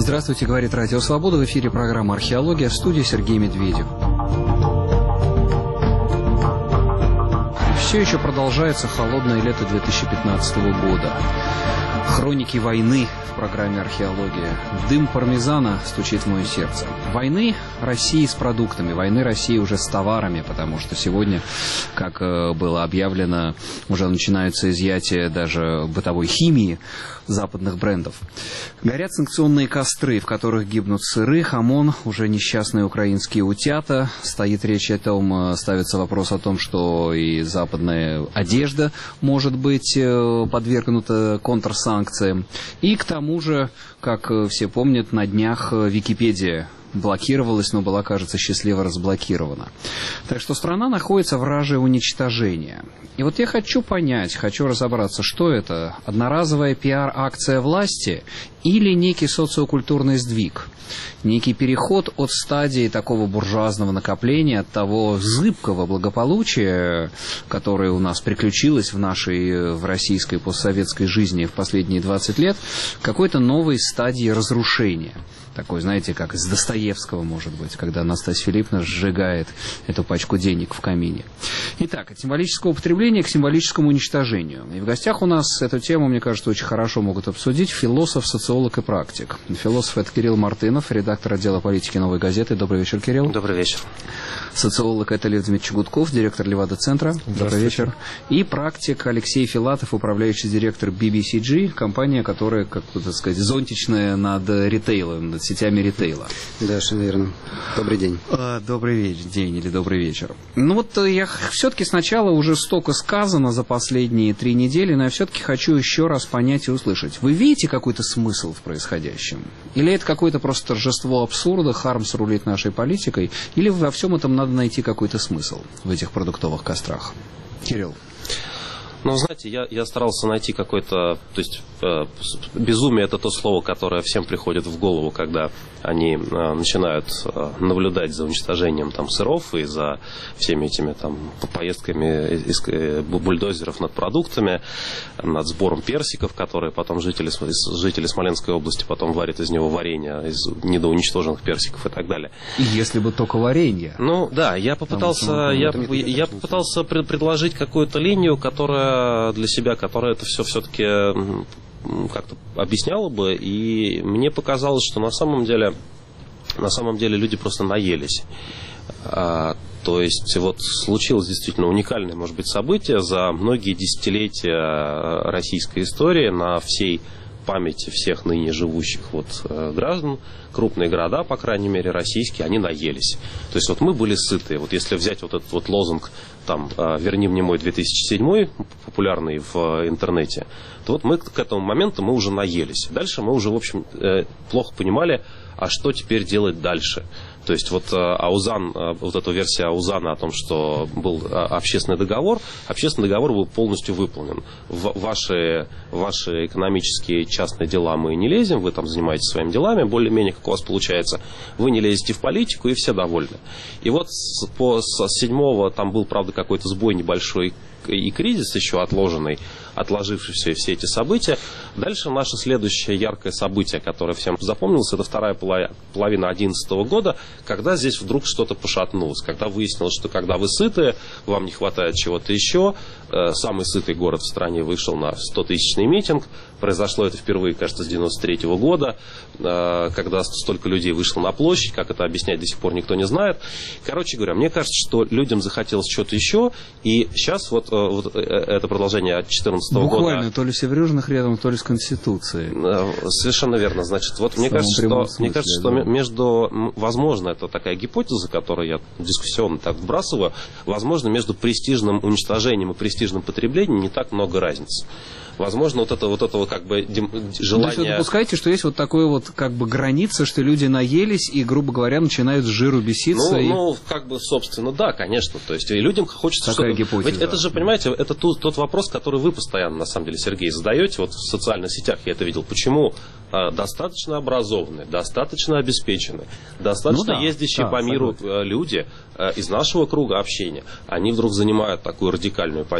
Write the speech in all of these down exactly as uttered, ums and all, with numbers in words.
Здравствуйте, говорит Радио Свобода. В эфире программа «Археология», в студии Сергей Медведев. Все еще продолжается холодное лето две тысячи пятнадцатого года. Хроники войны в программе «Археология». Дым пармезана стучит в мое сердце. Войны России с продуктами, войны России уже с товарами, потому что сегодня, как было объявлено, уже начинаются изъятия даже бытовой химии западных брендов. Горят санкционные костры, в которых гибнут сыры, хамон, уже несчастные украинские утята. Стоит речь о том, ставится вопрос о том, что и западная одежда может быть подвергнута контрсанкциям. И к тому же, как все помнят, на днях Википедия блокировалась, но была, кажется, счастливо разблокирована. Так что страна находится в раже уничтожения. И вот я хочу понять, хочу разобраться, что это? Одноразовая пиар-акция власти или некий социокультурный сдвиг? Некий переход от стадии такого буржуазного накопления, от того зыбкого благополучия, которое у нас приключилось в нашей, в российской постсоветской жизни в последние двадцать лет, к какой-то новой стадии разрушения. Такой, знаете, как из Достоевского, может быть, когда Настасья Филипповна сжигает эту пачку денег в камине. Итак, от символического употребления к символическому уничтожению. И в гостях у нас эту тему, мне кажется, очень хорошо могут обсудить философ, социолог и практик. Философ — это Кирилл Мартынов, редактор отдела политики «Новой газеты». Добрый вечер, Кирилл. Добрый вечер. Социолог — это Лев Дмитриевич Гудков, директор Левада-центра. Добрый вечер. И практик Алексей Филатов, управляющий директор би би си джи, компания, которая, как так сказать, зонтичная над ритейлом, над сетями ритейла. Да, все верно. Добрый день. А, добрый вечер, день или добрый вечер. Ну вот я все-таки сначала уже столько сказано за последние три недели, но я все-таки хочу еще раз понять и услышать. Вы видите какой-то смысл в происходящем? Или это какое-то просто торжество абсурда, Хармс рулит нашей политикой? Или во всем этом надо найти какой-то смысл в этих продуктовых кострах? Кирилл. Ну, знаете, я, я старался найти какой-то... То есть, э, безумие — это то слово, которое всем приходит в голову, когда они э, начинают э, наблюдать за уничтожением там, сыров и за всеми этими там, поездками из, э, бульдозеров над продуктами, над сбором персиков, которые потом жители, жители Смоленской области потом варят из него варенье, из недоуничтоженных персиков и так далее. И если бы только варенье. Ну, да, я попытался, я, я, я попытался пред, предложить какую-то линию, которая для себя, которая это все все-таки как-то объясняла бы, и мне показалось, что на самом деле, на самом деле люди просто наелись. А, то есть вот случилось действительно уникальное, может быть, событие за многие десятилетия российской истории на всей памяти всех ныне живущих вот, э, граждан, крупные города, по крайней мере, российские, они наелись. То есть вот мы были сыты. Вот если взять вот этот вот лозунг, там, э, «Верни мне мой две тысячи седьмой», популярный в э, интернете, то вот мы к этому моменту мы уже наелись. Дальше мы уже, в общем, э, плохо понимали, а что теперь делать дальше. То есть вот Аузан, вот эта версия Аузана о том, что был общественный договор, общественный договор был полностью выполнен. В ваши, ваши экономические частные дела мы не лезем, вы там занимаетесь своими делами, более-менее как у вас получается, вы не лезете в политику, и все довольны. И вот по, с седьмого там был, правда, какой-то сбой небольшой и кризис еще отложенный, отложившийся все эти события. Дальше наше следующее яркое событие, которое всем запомнилось, это вторая половина две тысячи одиннадцатого года, когда здесь вдруг что-то пошатнулось, когда выяснилось, что когда вы сытые, вам не хватает чего-то еще. Самый сытый город в стране вышел на стотысячный митинг. Произошло это впервые, кажется, с девяносто третьего года, когда столько людей вышло на площадь. Как это объяснять, до сих пор никто не знает. Короче говоря, мне кажется, что людям захотелось что-то еще. И сейчас вот, вот это продолжение от две тысячи четырнадцатого года. Буквально, то ли с Северюжных рядом, то ли с Конституцией. Совершенно верно. Значит, вот мне кажется, что, смысле, мне кажется, да. что между, возможно, это такая гипотеза, которую я дискуссионно так вбрасываю, возможно, между престижным уничтожением и престижным потреблением не так много разницы. Возможно, вот это вот этого как бы желание... То есть вы допускаете, что есть вот такое вот как бы граница, что люди наелись и, грубо говоря, начинают с жиру беситься? Ну, и... ну как бы, собственно, да, конечно. То есть и людям хочется такая что-то... гипотеза. Ведь это же, понимаете, это тот, тот вопрос, который вы постоянно, на самом деле, Сергей, задаете вот в социальных сетях, я это видел. Почему а, достаточно образованные, достаточно обеспеченные, достаточно ну, да, ездящие да, по миру абсолютно. люди а, из нашего круга общения, они вдруг занимают такую радикальную позицию,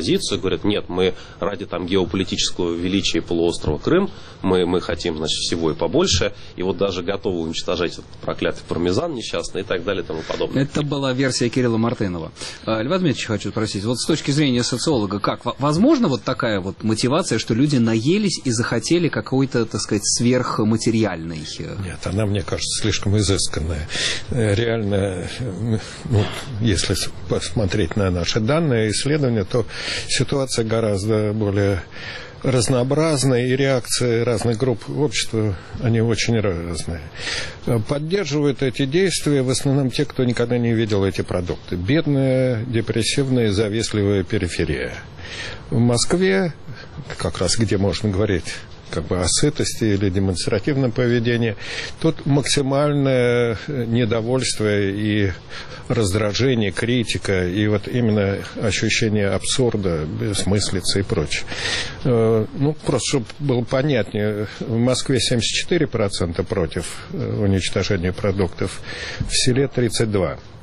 позицию, говорят, нет, мы ради там геополитического величия полуострова Крым, мы, мы хотим, значит, всего и побольше, и вот даже готовы уничтожать этот проклятый пармезан несчастный и так далее и тому подобное. Это была версия Кирилла Мартынова. Льва Дмитриевича хочу спросить, вот с точки зрения социолога, как, возможно вот такая вот мотивация, что люди наелись и захотели какой-то, так сказать, сверхматериальный? Нет, она, мне кажется, слишком изысканная. Реально, ну, если посмотреть на наши данные, исследования, то ситуация гораздо более разнообразная, и реакции разных групп общества, они очень разные. Поддерживают эти действия в основном те, кто никогда не видел эти продукты. Бедная, депрессивная, завистливая периферия. В Москве, как раз где можно говорить как бы о сытости или демонстративном поведении, тут максимальное недовольство и раздражение, критика, и вот именно ощущение абсурда, бессмыслицы и прочее. Ну, просто, чтобы было понятнее, в Москве семьдесят четыре процента против уничтожения продуктов, в селе тридцать два процента.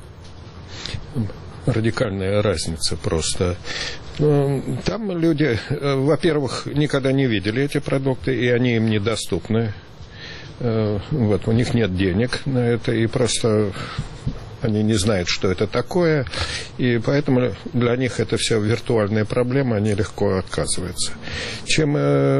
Радикальная разница просто. Там люди, во-первых, никогда не видели эти продукты, и они им недоступны. Вот, у них нет денег на это, и просто они не знают, что это такое, и поэтому для них это все виртуальная проблема, они легко отказываются. Чем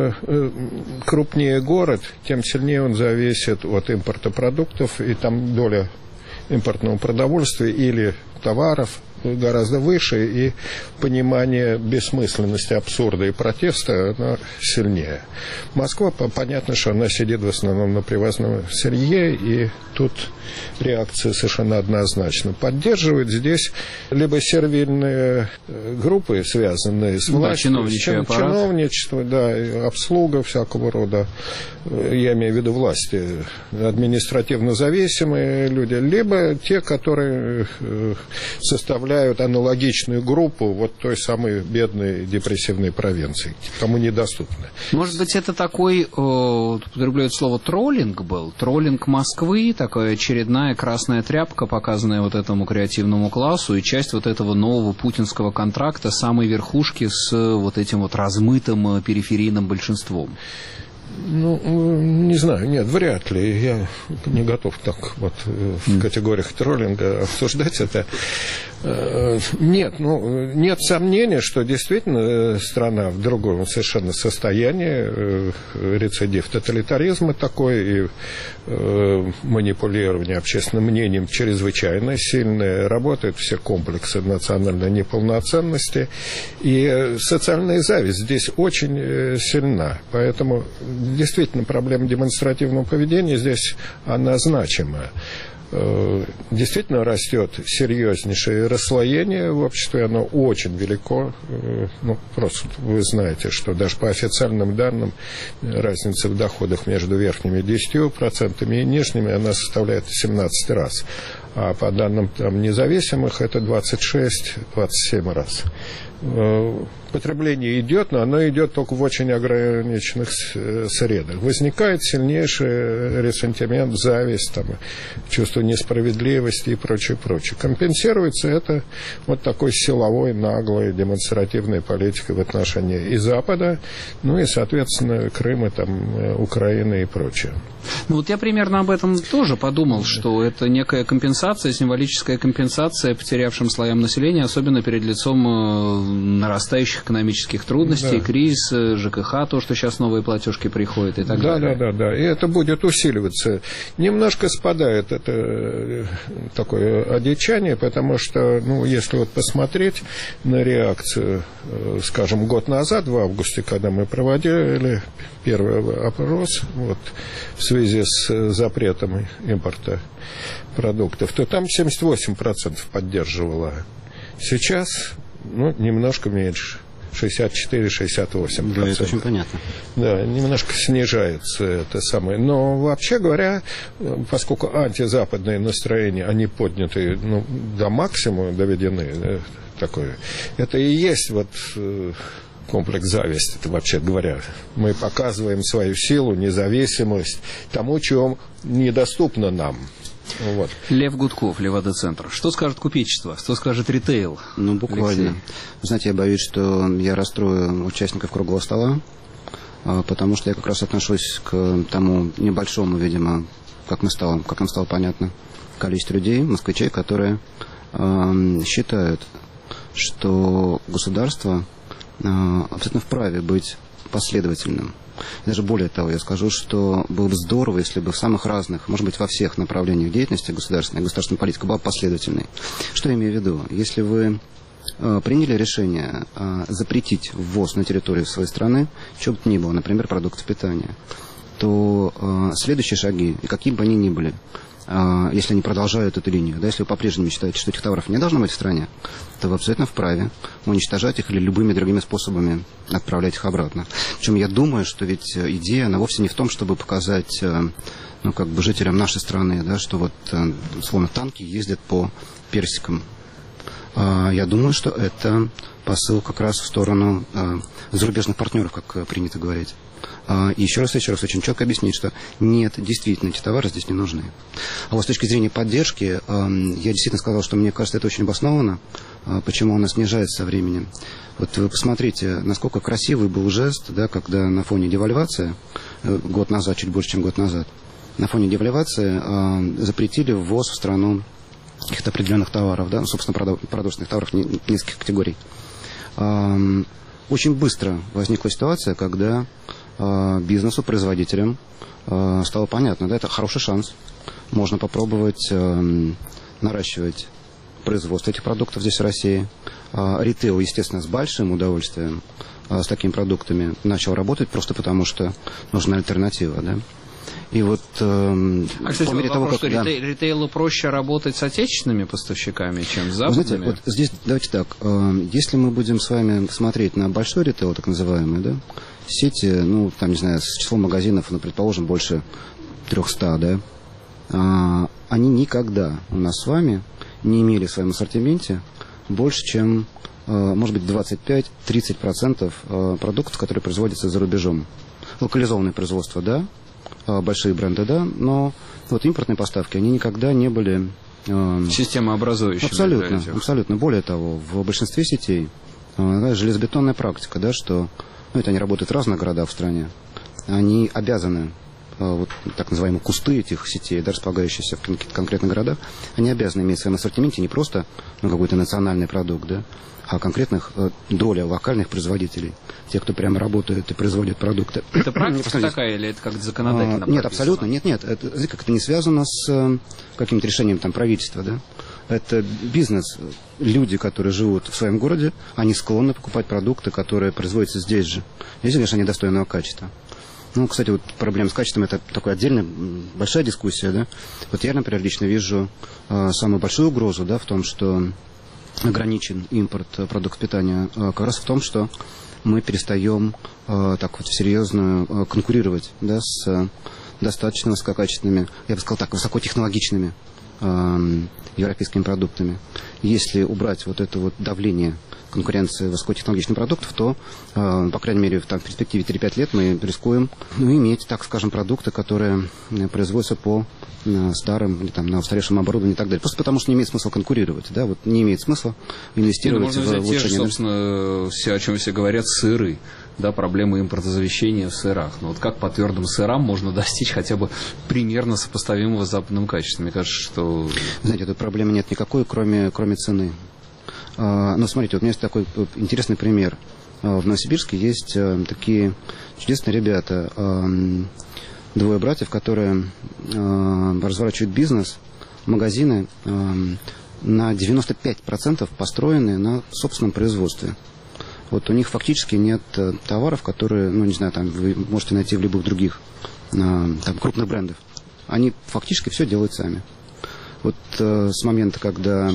крупнее город, тем сильнее он зависит от импорта продуктов, и там доля импортного продовольствия или товаров гораздо выше, и понимание бессмысленности, абсурда и протеста оно сильнее. Москва, понятно, что она сидит в основном на привозном сырье, и тут реакция совершенно однозначна. Поддерживают здесь либо сервильные группы, связанные с властью, да, чиновничество, чиновничество, да, обслуга всякого рода, я имею в виду власти, административно зависимые люди, либо те, которые составляют аналогичную группу вот той самой бедной депрессивной провинции, кому недоступны. Может быть, это такой, употребляют слово, троллинг был? Троллинг Москвы, такая очередная красная тряпка, показанная вот этому креативному классу, и часть вот этого нового путинского контракта самой верхушки с вот этим вот размытым периферийным большинством. Ну, не знаю, нет, вряд ли. Я не готов так вот в категориях троллинга обсуждать это. Нет, ну, нет сомнения, что действительно страна в другом совершенно состоянии, рецидив тоталитаризма такой, и манипулирование общественным мнением чрезвычайно сильное, работают все комплексы национальной неполноценности, и социальная зависть здесь очень сильна, поэтому действительно проблема демонстративного поведения здесь, она значима. Действительно растет серьезнейшее расслоение в обществе, оно очень велико. Ну, просто вы знаете, что даже по официальным данным разница в доходах между верхними десятью процентами и нижними, она составляет семнадцать раз. А по данным там независимых это двадцать шесть - двадцать семь раз. Потребление идет, но оно идет только в очень ограниченных средах. Возникает сильнейший ресентимент, зависть, там, чувство несправедливости и прочее, прочее. Компенсируется это вот такой силовой, наглой, демонстративной политикой в отношении и Запада, ну и, соответственно, Крыма, там, Украины и прочее. Ну вот я примерно об этом тоже подумал, что это некая компенсация, символическая компенсация потерявшим слоям населения, особенно перед лицом нарастающих экономических трудностей, да. Кризис, ЖКХ, то, что сейчас новые платежки приходят и так да, далее. Да, да, да, и это будет усиливаться. Немножко спадает это такое одичание, потому что, ну, если вот посмотреть на реакцию, скажем, год назад, в августе, когда мы проводили первый опрос, вот, в связи с запретом импорта продуктов, то там семьдесят восемь процентов поддерживало. Сейчас, ну, немножко меньше. шестьдесят четыре - шестьдесят восемь процентов. Да, это очень понятно. Да, немножко снижается это самое. Но вообще говоря, поскольку антизападные настроения, они подняты, ну, до максимума доведены, да, такое, это и есть вот комплекс зависти, это вообще говоря. Мы показываем свою силу, независимость тому, чем недоступно нам. Вот. Лев Гудков, Левада-центр. Что скажет купечество? Что скажет ритейл? Ну, буквально. Алексей. Знаете, я боюсь, что я расстрою участников круглого стола, потому что я как раз отношусь к тому небольшому, видимо, как, мы стало, как нам стало понятно, количеству людей, москвичей, которые э, считают, что государство э, абсолютно вправе быть последовательным. Даже более того, я скажу, что было бы здорово, если бы в самых разных, может быть, во всех направлениях деятельности государственной, государственная политика была последовательной. Что я имею в виду? Если вы э, приняли решение э, запретить ввоз на территорию своей страны, чего бы то ни было, например, продуктов питания, то э, следующие шаги, и какие бы они ни были, э, если они продолжают эту линию, да, если вы по-прежнему считаете, что этих товаров не должно быть в стране, то вы абсолютно вправе уничтожать их или любыми другими способами отправлять их обратно. Причем я думаю, что ведь идея, она вовсе не в том, чтобы показать, э, ну, как бы жителям нашей страны, да, что вот, э, словно танки ездят по персикам. Э, я думаю, что это посыл как раз в сторону э, зарубежных партнеров, как принято говорить. И еще раз, еще раз очень четко объяснить, что нет, действительно, эти товары здесь не нужны. А вот с точки зрения поддержки, я действительно сказал, что мне кажется, это очень обоснованно, почему она снижается со временем. Вот вы посмотрите, насколько красивый был жест, да, когда на фоне девальвации, год назад, чуть больше, чем год назад, на фоне девальвации запретили ввоз в страну каких-то определенных товаров, да, собственно, продовольственных товаров нескольких категорий. Очень быстро возникла ситуация, когда бизнесу, производителям стало понятно, да, это хороший шанс. Можно попробовать наращивать производство этих продуктов здесь, в России. Ритейл, естественно, с большим удовольствием с такими продуктами начал работать, просто потому что нужна альтернатива, да. И вот э, а, кстати, по мере того, вопрос, как... что Да. ритейлу проще работать с отечественными поставщиками, чем с западными? Вы знаете, вот здесь, давайте так, э, если мы будем с вами смотреть на большой ритейл, так называемый, да, сети, ну, там, не знаю, с числом магазинов, ну, предположим, больше трехсот, да, э, они никогда у нас с вами не имели в своем ассортименте больше, чем, э, может быть, двадцать пять - тридцать процентов э, продуктов, которые производятся за рубежом. Локализованное производство, да, большие бренды, да, но вот импортные поставки, они никогда не были... Э, системообразующими. Абсолютно, абсолютно. Более того, в большинстве сетей э, да, железобетонная практика, да, что, ну, это они работают в разных городах в стране, они обязаны, э, вот так называемые кусты этих сетей, да, располагающиеся в каких-то конкретных городах, они обязаны иметь в своем ассортименте не просто, ну, какой-то национальный продукт, да, а конкретных э, доля локальных производителей, тех, кто прямо работает и производит продукты. Это практика такая или это как-то законодательно? А, нет, абсолютно, нет, нет. Это, как это не связано с э, каким-то решением там правительства, да? Это бизнес. Люди, которые живут в своем городе, они склонны покупать продукты, которые производятся здесь же. Если, конечно, они достойного качества. Ну, кстати, вот проблема с качеством — это такая отдельная большая дискуссия, да? Вот я, например, лично вижу э, самую большую угрозу, да, в том, что ограничен импорт продуктов питания, как раз в том, что мы перестаем э, так вот серьезно э, конкурировать, да, с э, достаточно высококачественными, я бы сказал так, высокотехнологичными э, европейскими продуктами. Если убрать вот это вот давление конкуренции высокотехнологичных продуктов, то, э, по крайней мере, в, там, в перспективе три-пять лет мы рискуем, ну, иметь, так скажем, продукты, которые производятся по э, старым или там, на устаревшем оборудовании и так далее. Просто потому, что не имеет смысла конкурировать. Да? Вот не имеет смысла инвестировать ну, в улучшение. Можно взять те же, собственно, все, о чем все говорят, сыры. Да, проблемы импортозавещения в сырах. Но вот как по твердым сырам можно достичь хотя бы примерно сопоставимого с западным качеством? Мне кажется, что... Знаете, тут проблемы нет никакой, кроме, кроме цены. А, ну, смотрите, вот у меня есть такой интересный пример. А, в Новосибирске есть а, такие чудесные ребята, а, двое братьев, которые а, разворачивают бизнес, магазины а, на девяносто пять процентов построены на собственном производстве. Вот у них фактически нет э, товаров, которые, ну, не знаю, там вы можете найти в любых других э, там, крупных брендов. Они фактически все делают сами. Вот э, с момента, когда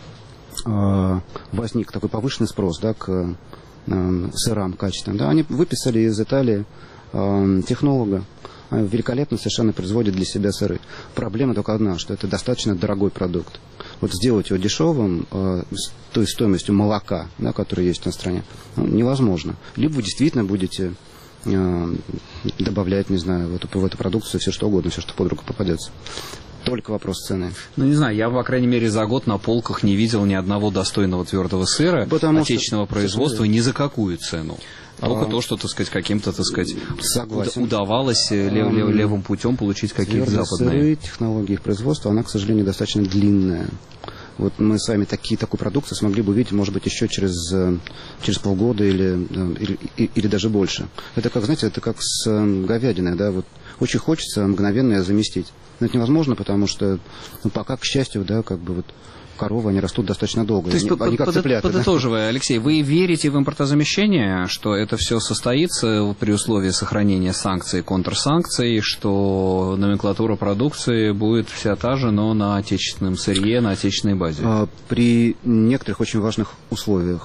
э, возник такой повышенный спрос, да, к э, сырам качественным, да, они выписали из Италии э, технолога, великолепно совершенно производит для себя сыры. Проблема только одна, что это достаточно дорогой продукт. вот сделать его дешевым, э, с той стоимостью молока, да, которая есть на стране, ну, невозможно. Либо вы действительно будете э, добавлять, не знаю, в эту, в эту продукцию все что угодно, все, что под руку попадется. Только вопрос цены. Ну, не знаю, я, по крайней мере, за год на полках не видел ни одного достойного твердого сыра Потому отечественного что... производства ни за какую цену. Только а... то, что, так сказать, каким-то, так сказать, Согласен. удавалось лев, лев, левым путем получить какие-то западные. Сыры, технологии их производства, она, к сожалению, достаточно длинная. Вот мы с вами такие, такую продукцию смогли бы увидеть, может быть, еще через, через полгода или, или, или даже больше. Это как, знаете, это как с говядиной, да, вот очень хочется мгновенно ее заместить. Но это невозможно, потому что, ну, пока, к счастью, да, как бы вот коровы, они растут достаточно долго. То есть, они, под, они как под, цыплята, подытоживая, да? Алексей, вы верите в импортозамещение, что это все состоится при условии сохранения санкций и контрсанкций, что номенклатура продукции будет вся та же, но на отечественном сырье, на отечественной базе? При некоторых очень важных условиях.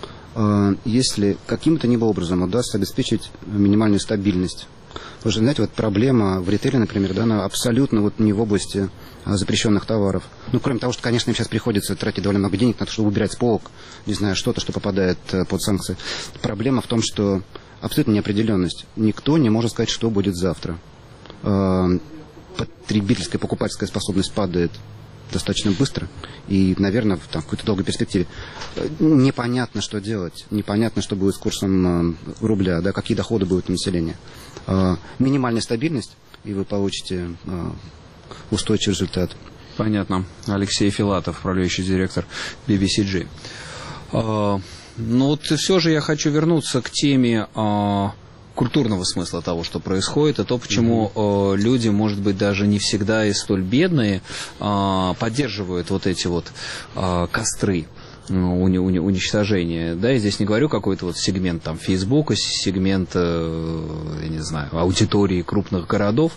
Если каким-то ни было образом удастся обеспечить минимальную стабильность. Вы же знаете, вот проблема в ритейле, например, да, она абсолютно вот не в области а, запрещенных товаров. Ну, кроме того, что, конечно, им сейчас приходится тратить довольно много денег на то, чтобы убирать с полок, не знаю, что-то, что попадает а, под санкции. Проблема в том, что абсолютно неопределенность. Никто не может сказать, что будет завтра. А, потребительская, покупательская способность падает достаточно быстро и, наверное, в там, какой-то долгой перспективе. Непонятно, что делать. Непонятно, что будет с курсом рубля, да, какие доходы будут у населения. Минимальная стабильность, и вы получите устойчивый результат. Понятно. Алексей Филатов, управляющий директор би би си джи. Ну вот все же я хочу вернуться к теме культурного смысла того, что происходит, и то, почему mm-hmm. э, люди, может быть, даже не всегда и столь бедные, э, поддерживают вот эти вот э, костры уни- уни- уничтожения. Да, я здесь не говорю какой-то вот сегмент там Фейсбука, сегмент, э, я не знаю, аудитории крупных городов,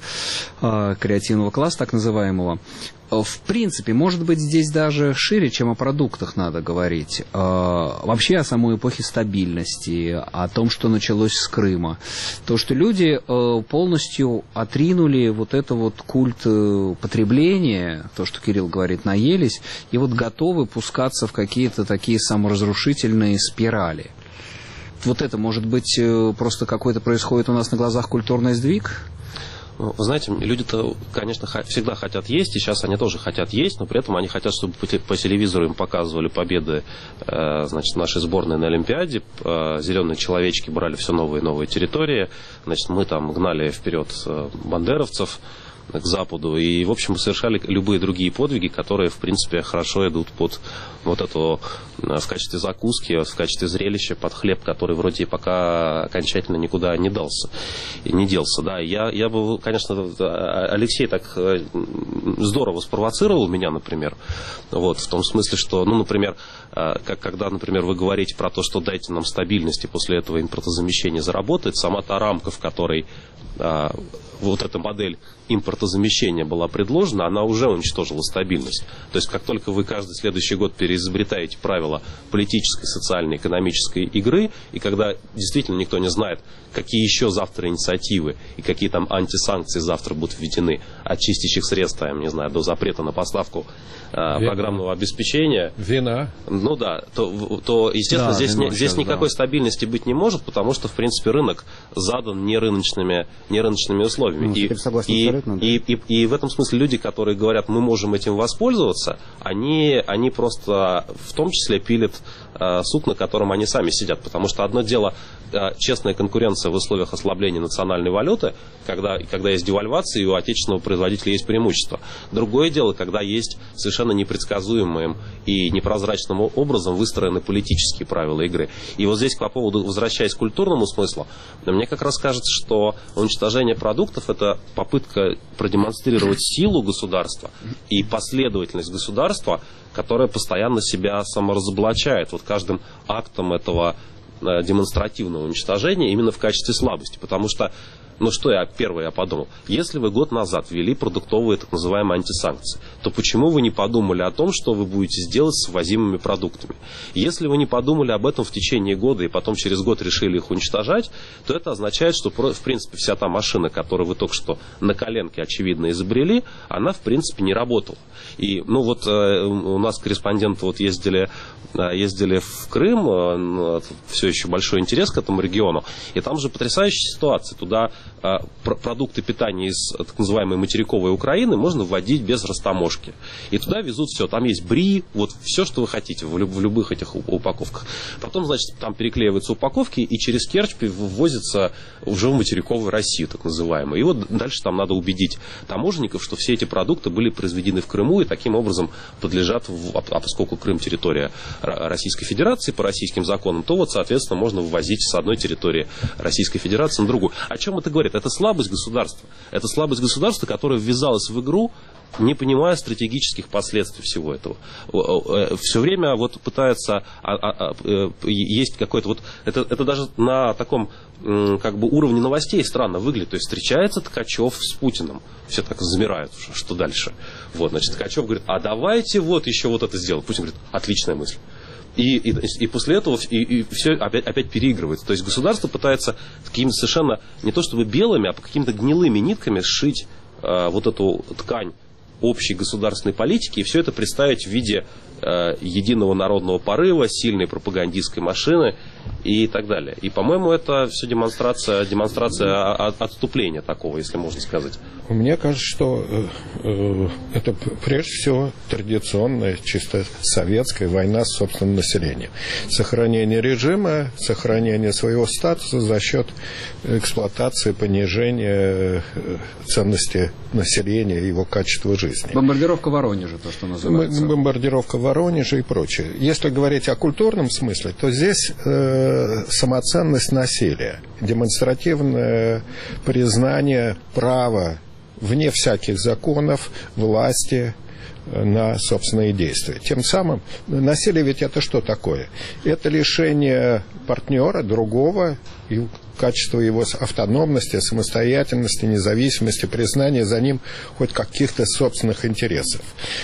э, креативного класса так называемого. В принципе, может быть, здесь даже шире, чем о продуктах надо говорить. Вообще о самой эпохе стабильности, о том, что началось с Крыма. То, что люди полностью отринули вот это вот культ потребления, то, что Кирилл говорит, наелись, и вот готовы пускаться в какие-то такие саморазрушительные спирали. Вот это, может быть, просто какой-то происходит у нас на глазах культурный сдвиг? Вы знаете, люди-то, конечно, всегда хотят есть, и сейчас они тоже хотят есть, но при этом они хотят, чтобы по телевизору им показывали победы, значит, нашей сборной на Олимпиаде, зеленые человечки брали все новые и новые территории, значит, мы там гнали вперед бандеровцев к Западу, и, в общем, совершали любые другие подвиги, которые, в принципе, хорошо идут под вот эту, в качестве закуски, в качестве зрелища, под хлеб, который вроде пока окончательно никуда не дался, не делся, да. Я, я бы, конечно, Алексей так здорово спровоцировал меня, например, вот, в том смысле, что, ну, например, как, когда, например, вы говорите про то, что дайте нам стабильность, и после этого импортозамещение заработает, сама та рамка, в которой а, вот эта модель импортозамещения была предложена, она уже уничтожила стабильность. То есть, как только вы каждый следующий год переизобретаете правила политической, социальной, экономической игры, и когда действительно никто не знает, какие еще завтра инициативы и какие там антисанкции завтра будут введены, от чистящих средств, я не знаю, до запрета на поставку а, программного обеспечения. Вина. Ну да, то, то естественно, да, здесь, не, здесь сейчас, никакой да. стабильности быть не может, потому что, в принципе, рынок задан нерыночными, нерыночными условиями. Ну, и, согласен, и, абсолютно, да. и, и, и в этом смысле люди, которые говорят, мы можем этим воспользоваться, они, они просто в том числе пилят э, суп, на котором они сами сидят. Потому что одно дело э, честная конкуренция в условиях ослабления национальной валюты, когда, когда есть девальвация и у отечественного производителя есть преимущество. Другое дело, когда есть совершенно непредсказуемым и непрозрачным образом выстроены политические правила игры. И вот здесь, по поводу, возвращаясь к культурному смыслу, мне как раз кажется, что уничтожение продуктов – это попытка продемонстрировать силу государства и последовательность государства, которая постоянно себя саморазоблачает вот каждым актом этого демонстративного уничтожения именно в качестве слабости. Потому что Но что я первое я подумал? Если вы год назад ввели продуктовые так называемые антисанкции, то почему вы не подумали о том, что вы будете делать с ввозимыми продуктами? Если вы не подумали об этом в течение года и потом через год решили их уничтожать, то это означает, что в принципе вся та машина, которую вы только что на коленке очевидно изобрели, она в принципе не работала. И ну вот у нас корреспонденты вот ездили, ездили в Крым, все еще большой интерес к этому региону, и там же потрясающая ситуация. Туда продукты питания из так называемой материковой Украины можно вводить без растаможки. И туда везут все. Там есть бри, вот все, что вы хотите в любых этих упаковках. Потом, значит, там переклеиваются упаковки, и через Керчь ввозятся уже в материковую Россию, так называемую. И вот дальше там надо убедить таможенников, что все эти продукты были произведены в Крыму и таким образом подлежат, в, а поскольку Крым территория Российской Федерации по российским законам, то вот, соответственно, можно ввозить с одной территории Российской Федерации на другую. О чем это говорит? Это слабость государства. Это слабость государства, которое ввязалось в игру, не понимая стратегических последствий всего этого. Все время вот пытается, а, а, а, есть какой-то вот, это, это даже на таком как бы уровне новостей странно выглядит. То есть встречается Ткачев с Путиным. Все так замирают, что дальше. Вот, значит, Ткачев говорит, а давайте вот еще вот это сделаем. Путин говорит, отличная мысль. И, и, и после этого и, и все опять, опять переигрывается. То есть государство пытается какими-то совершенно, не то чтобы белыми, а по какими-то гнилыми нитками сшить э, вот эту ткань общей государственной политики и все это представить в виде э, единого народного порыва, сильной пропагандистской машины и так далее. И, по-моему, это все демонстрация, демонстрация отступления такого, если можно сказать. Мне кажется, что э, это прежде всего традиционная, чисто советская война с собственным населением. Сохранение режима, сохранение своего статуса за счет эксплуатации, понижения ценности населения и его качества жизни. Бомбардировка Воронежа, то, что называется. Бомбардировка Воронежа и прочее. Если говорить о культурном смысле, то здесь э, самоценность насилия, демонстративное признание права вне всяких законов, власти на собственные действия. Тем самым, насилие ведь это что такое? Это лишение партнера, другого, и качество его автономности, самостоятельности, независимости, признания за ним хоть каких-то собственных интересов.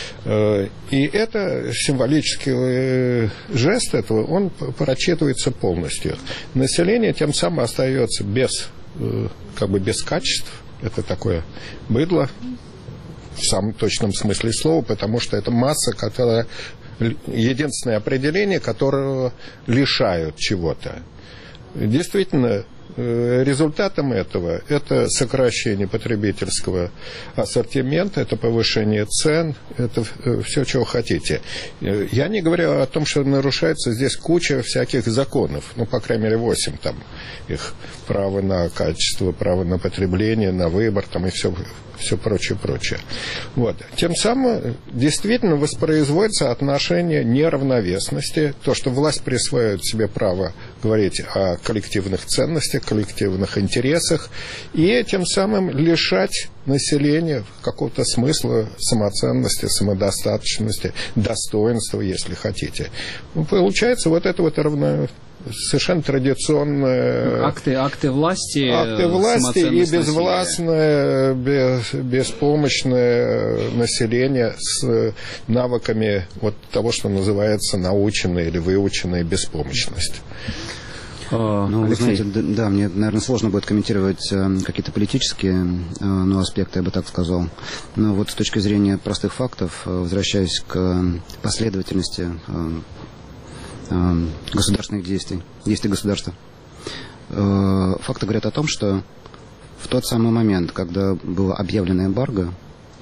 И это символический жест этого, он прочитывается полностью. Население тем самым остается без, как бы без качеств. Это такое быдло, в самом точном смысле слова, потому что это масса, которая единственное определение, которого лишают чего-то. Действительно, результатом этого это сокращение потребительского ассортимента, это повышение цен, это все, чего хотите. Я не говорю о том, что нарушается здесь куча всяких законов, ну, по крайней мере, восемь там их: право на качество, право на потребление, на выбор там и все, все прочее, прочее. Вот. Тем самым действительно воспроизводится отношение неравновесности, то, что власть присваивает себе право говорить о коллективных ценностях, коллективных интересах, и тем самым лишать населения какого-то смысла, самоценности, самодостаточности, достоинства, если хотите. Ну, получается вот это вот равно... совершенно традиционные акты, акты власти, акты власти и безвластное, без, беспомощное население с навыками вот того, что называется наученная или выученная беспомощность. Ну, вы знаете, да, да, мне, наверное, сложно будет комментировать э, какие-то политические э, ну, аспекты, я бы так сказал. Но вот с точки зрения простых фактов, э, возвращаясь к последовательности э, государственных действий, действий государства. Факты говорят о том, что в тот самый момент, когда было объявлено эмбарго,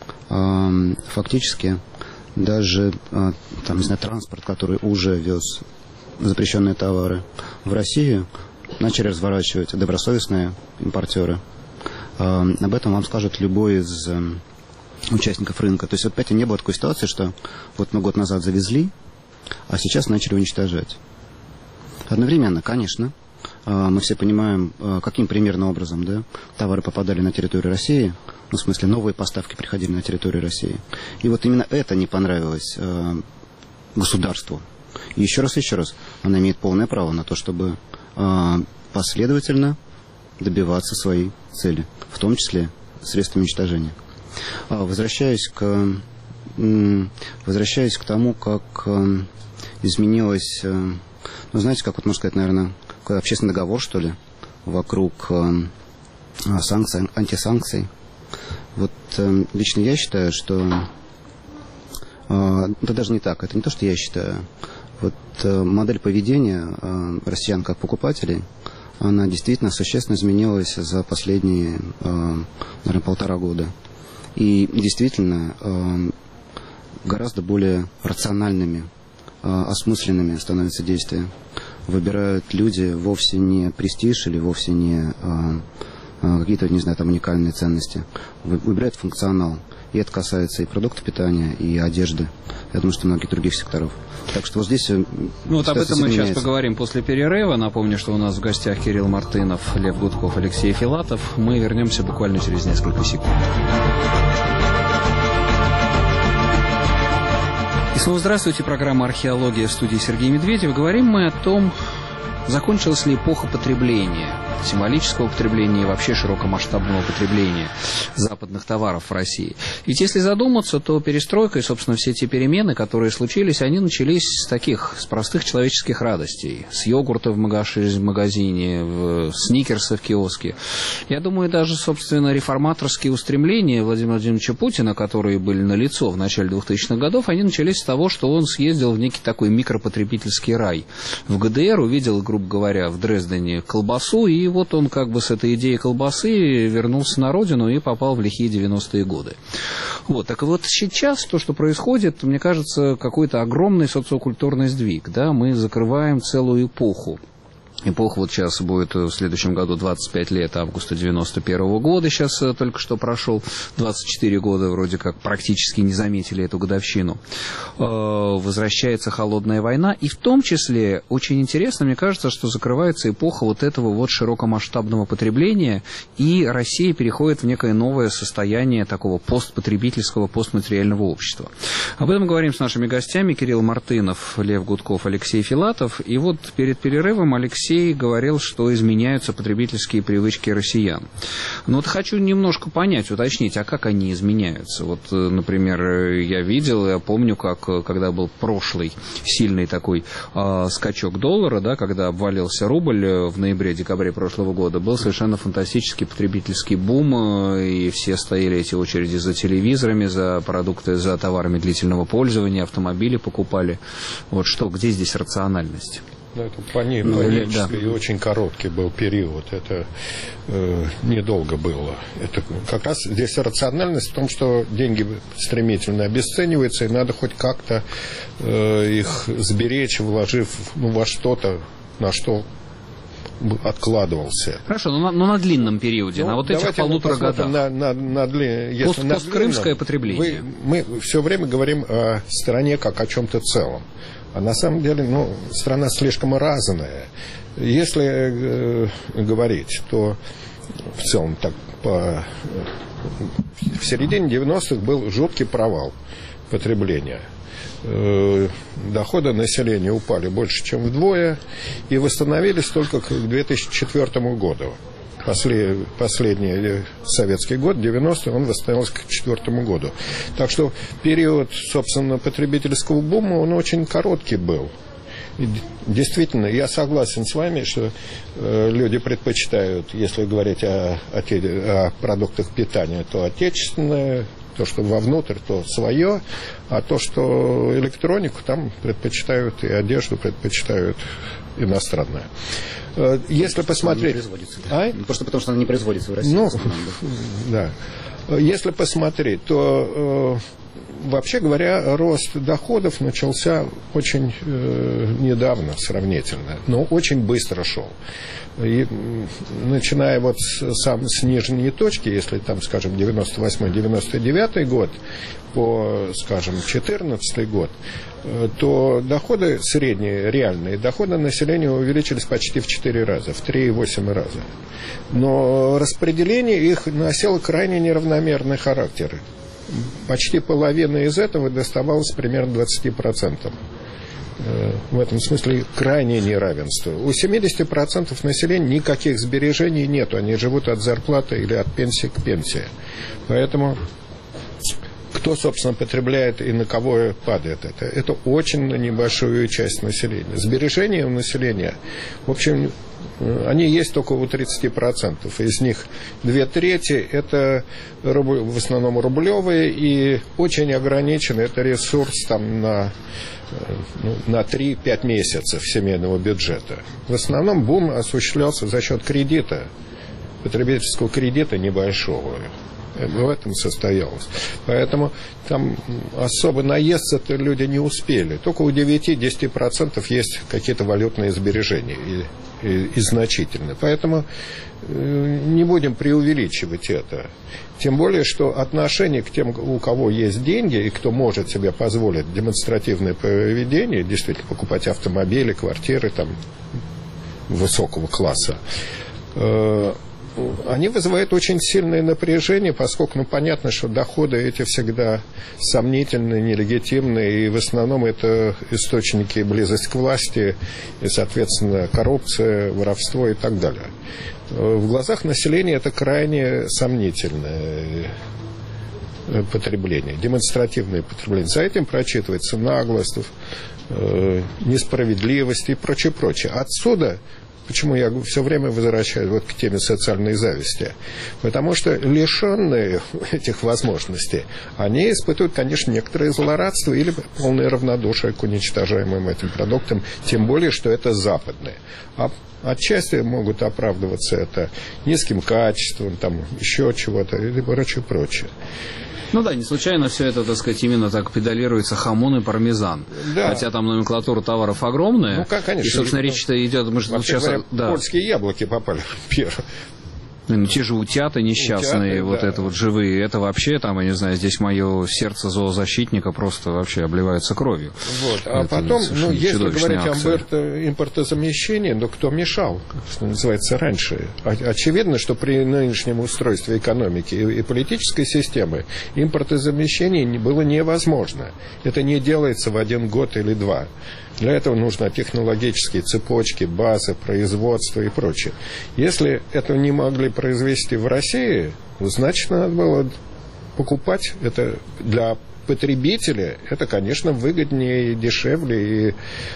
фактически даже там, не знаю, транспорт, который уже вез запрещенные товары в Россию, начали разворачивать добросовестные импортеры. Об этом вам скажет любой из участников рынка. То есть вот опять не было такой ситуации, что вот мы год назад завезли, а сейчас начали уничтожать. Одновременно, конечно, мы все понимаем, каким примерно образом, да, товары попадали на территорию России, ну, в смысле, новые поставки приходили на территорию России. И вот именно это не понравилось государству. И еще раз, еще раз, она имеет полное право на то, чтобы последовательно добиваться своей цели, в том числе средствами уничтожения. Возвращаясь к, возвращаясь к тому, как изменилось, ну, знаете, как вот можно сказать, наверное, общественный договор, что ли, вокруг санкций, антисанкций. Вот лично я считаю, что да даже не так, это не то, что я считаю. Вот модель поведения россиян как покупателей, она действительно существенно изменилась за последние, наверное, полтора года. И действительно гораздо более рациональными, осмысленными становятся действия. Выбирают люди вовсе не престиж или вовсе не какие-то, не знаю, там уникальные ценности. Выбирают функционал. И это касается и продуктов питания, и одежды. Я думаю, что многих других секторов. Так что вот здесь... Ну вот об этом мы сейчас поговорим после перерыва. Напомню, что у нас в гостях Кирилл Мартынов, Лев Гудков, Алексей Филатов. Мы вернемся буквально через несколько секунд. И снова здравствуйте. Программа «Археология» в студии Сергей Медведев. Говорим мы о том, закончилась ли эпоха потребления, символического потребления и вообще широкомасштабного потребления западных товаров в России. Ведь если задуматься, то перестройка и, собственно, все те перемены, которые случились, они начались с таких, с простых человеческих радостей. С йогурта в магазине, в сникерса в киоске. Я думаю, даже, собственно, реформаторские устремления Владимира Владимировича Путина, которые были налицо в начале двухтысячных годов, они начались с того, что он съездил в некий такой микропотребительский рай. В ГДР увидел, грубо говоря, в Дрездене колбасу, и вот он как бы с этой идеей колбасы вернулся на родину и попал в лихие девяностые годы. Вот, так вот сейчас то, что происходит, мне кажется, какой-то огромный социокультурный сдвиг, да, мы закрываем целую эпоху. Эпоха вот сейчас будет в следующем году двадцать пять лет, августа девяносто первого года, сейчас только что прошел, двадцать четыре года вроде как практически не заметили эту годовщину. Возвращается холодная война, и в том числе очень интересно, мне кажется, что закрывается эпоха вот этого вот широкомасштабного потребления, и Россия переходит в некое новое состояние такого постпотребительского, постматериального общества. Об этом говорим с нашими гостями: Кирилл Мартынов, Лев Гудков, Алексей Филатов. И вот перед перерывом Алексей говорил, что изменяются потребительские привычки россиян. Но вот хочу немножко понять, уточнить, а как они изменяются? Вот, например, я видел, я помню, как когда был прошлый сильный такой э, скачок доллара, да, когда обвалился рубль в ноябре-декабре прошлого года, был совершенно фантастический потребительский бум, и все стояли эти очереди за телевизорами, за продукты, за товарами длительного пользования, автомобили покупали. Вот что, где здесь рациональность? Это панический и очень короткий был период. Это э, недолго было. Это как раз здесь рациональность в том, что деньги стремительно обесцениваются, и надо хоть как-то э, их сберечь, вложив ну, во что-то, на что откладывался. Хорошо, но на, но на длинном периоде, ну, на вот этих полутора годах. На, на, на, на, Пост, на посткрымское потребление. Вы, мы все время говорим о стране как о чем-то целом. А на самом деле, ну, страна слишком разная. Если э, говорить, то в целом так по, в середине девяностых был жуткий провал потребления. Э, доходы населения упали больше, чем вдвое, и восстановились только к две тысячи четвёртому году. После, последний советский год, девяностый, он восстановился к две тысячи четвёртому году. Так что период, собственно, потребительского бума, он очень короткий был. И действительно, я согласен с вами, что э, люди предпочитают, если говорить о, о, о продуктах питания, то отечественное, то, что вовнутрь, то свое, а то, что электронику, там предпочитают и одежду предпочитают иностранную. Если посмотреть... Не производится, да. А? Просто потому, что она не производится в России. Ну, да. Если посмотреть, то, э, вообще говоря, рост доходов начался очень э, недавно сравнительно, но очень быстро шел. И, начиная вот с, сам, с нижней точки, если там, скажем, девяносто восьмой девяносто девятый год по, скажем, четырнадцатый год, то доходы средние, реальные доходы населения увеличились почти в четыре раза, в три и восемь раза. Но распределение их носило крайне неравномерный характер. Почти половина из этого доставалась примерно двадцати процентам в этом смысле крайнее неравенство. У семидесяти процентов населения никаких сбережений нет, они живут от зарплаты или от пенсии к пенсии. Поэтому кто, собственно, потребляет и на кого падает это? Это очень на небольшую часть населения. Сбережения у населения, в общем, они есть только у тридцати процентов. Из них две трети – это в основном рублевые, и очень ограничен это ресурс там, на, ну, на три-пять месяцев семейного бюджета. В основном бум осуществлялся за счет кредита, потребительского кредита небольшого. В этом состоялось. Поэтому там особо наесться-то люди не успели. Только у девяти-десяти процентов есть какие-то валютные сбережения и, и, и значительные. Поэтому э, не будем преувеличивать это. Тем более, что отношение к тем, у кого есть деньги и кто может себе позволить демонстративное поведение, действительно покупать автомобили, квартиры там, высокого класса, э, они вызывают очень сильное напряжение, поскольку, ну, понятно, что доходы эти всегда сомнительные, нелегитимные, и в основном это источники близости к власти, и, соответственно, коррупция, воровство и так далее. В глазах населения это крайне сомнительное потребление, демонстративное потребление. За этим прочитывается наглость, несправедливость и прочее, прочее. Отсюда... Почему я все время возвращаюсь вот к теме социальной зависти? Потому что лишенные этих возможностей, они испытывают, конечно, некоторые злорадство или полное равнодушие к уничтожаемым этим продуктам, тем более, что это западные. А отчасти могут оправдываться это низким качеством, там, еще чего-то, или прочее, прочее. Ну да, не случайно все это, так сказать, именно так педалируется хамон и пармезан. Да. Хотя там номенклатура товаров огромная. Ну, как, конечно. И, собственно, речь-то идет... Мы же вообще сейчас, говоря, да. Польские яблоки попали первые. Ну, те же утята несчастные, утята, вот да. Это вот живые, это вообще, там, я не знаю, здесь мое сердце зоозащитника просто вообще обливается кровью. Вот. А это потом, ну, если говорить об импортозамещении, ну, кто мешал, что называется, раньше? Очевидно, что при нынешнем устройстве экономики и политической системы импортозамещение было невозможно. Это не делается в один год или два. Для этого нужны технологические цепочки, базы, производство и прочее. Если это не могли произвести в России, значит, надо было покупать это для потребителя. Это, конечно, выгоднее и дешевле, и,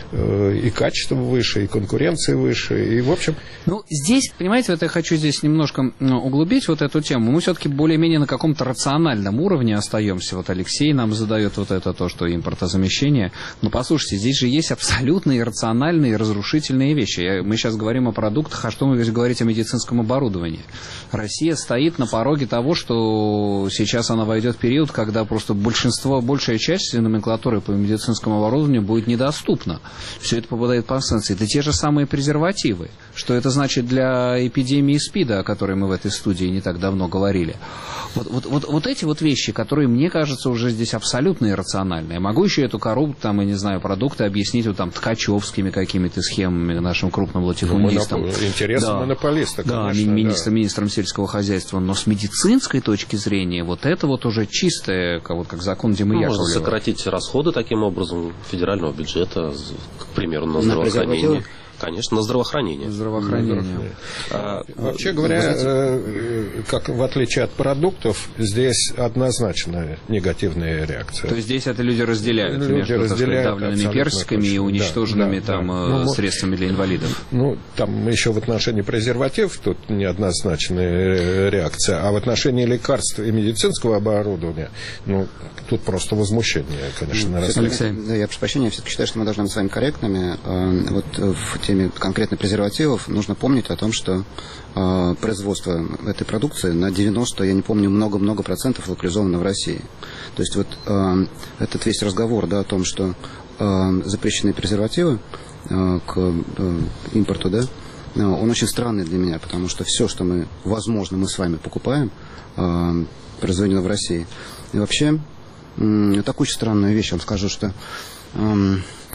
э, и качество выше, и конкуренция выше, и, в общем... Ну, здесь, понимаете, вот я хочу здесь немножко углубить вот эту тему. Мы все-таки более-менее на каком-то рациональном уровне остаемся. Вот Алексей нам задает вот это, то, что импортозамещение. Но послушайте, здесь же есть абсолютно иррациональные и разрушительные вещи. Я, мы сейчас говорим о продуктах, а что мы говорить о медицинском оборудовании? Россия стоит на пороге того, что сейчас она войдет в период, когда просто большинство большая часть номенклатуры по медицинскому оборудованию будет недоступна. Все это попадает под санкции. Это те же самые презервативы. Что это значит для эпидемии СПИДа, о которой мы в этой студии не так давно говорили. Вот, вот, вот, вот эти вот вещи, которые, мне кажется, уже здесь абсолютно иррациональные. Могу еще эту коррупцию, там, я не знаю, продукты объяснить вот, там, ткачевскими какими-то схемами нашим крупным латифундистам. Монопол... Интересы да. монополиста, конечно. Да, министр, да. министром сельского хозяйства. Но с медицинской точки зрения вот это вот уже чистое, вот как закон Димы ну, Яковлева. Можно сократить расходы таким образом федерального бюджета, к примеру, на, на здравоохранение. Конечно, на здравоохранение. Здравоохранение. А, вообще говоря, э, как в отличие от продуктов, здесь однозначно негативная реакция. То есть здесь это люди разделяют люди между разделяют, так сказать, давленными персиками точно. И уничтоженными да, там, да. средствами для инвалидов. Ну, там еще в отношении презервативов тут неоднозначная реакция, а в отношении лекарств и медицинского оборудования, ну, тут просто возмущение, конечно. Алексей, да, я прошу прощения, я все-таки считаю, что мы должны быть с вами корректными. Вот в теме конкретно презервативов нужно помнить о том, что э, производство этой продукции на девяносто, я не помню, много-много процентов локализовано в России. То есть вот э, этот весь разговор, да, о том, что э, запрещены презервативы э, к э, импорту, да, э, он очень странный для меня, потому что все, что мы, возможно, мы с вами покупаем, э, произведено в России. И вообще, э, это очень странная вещь, я вам скажу, что э,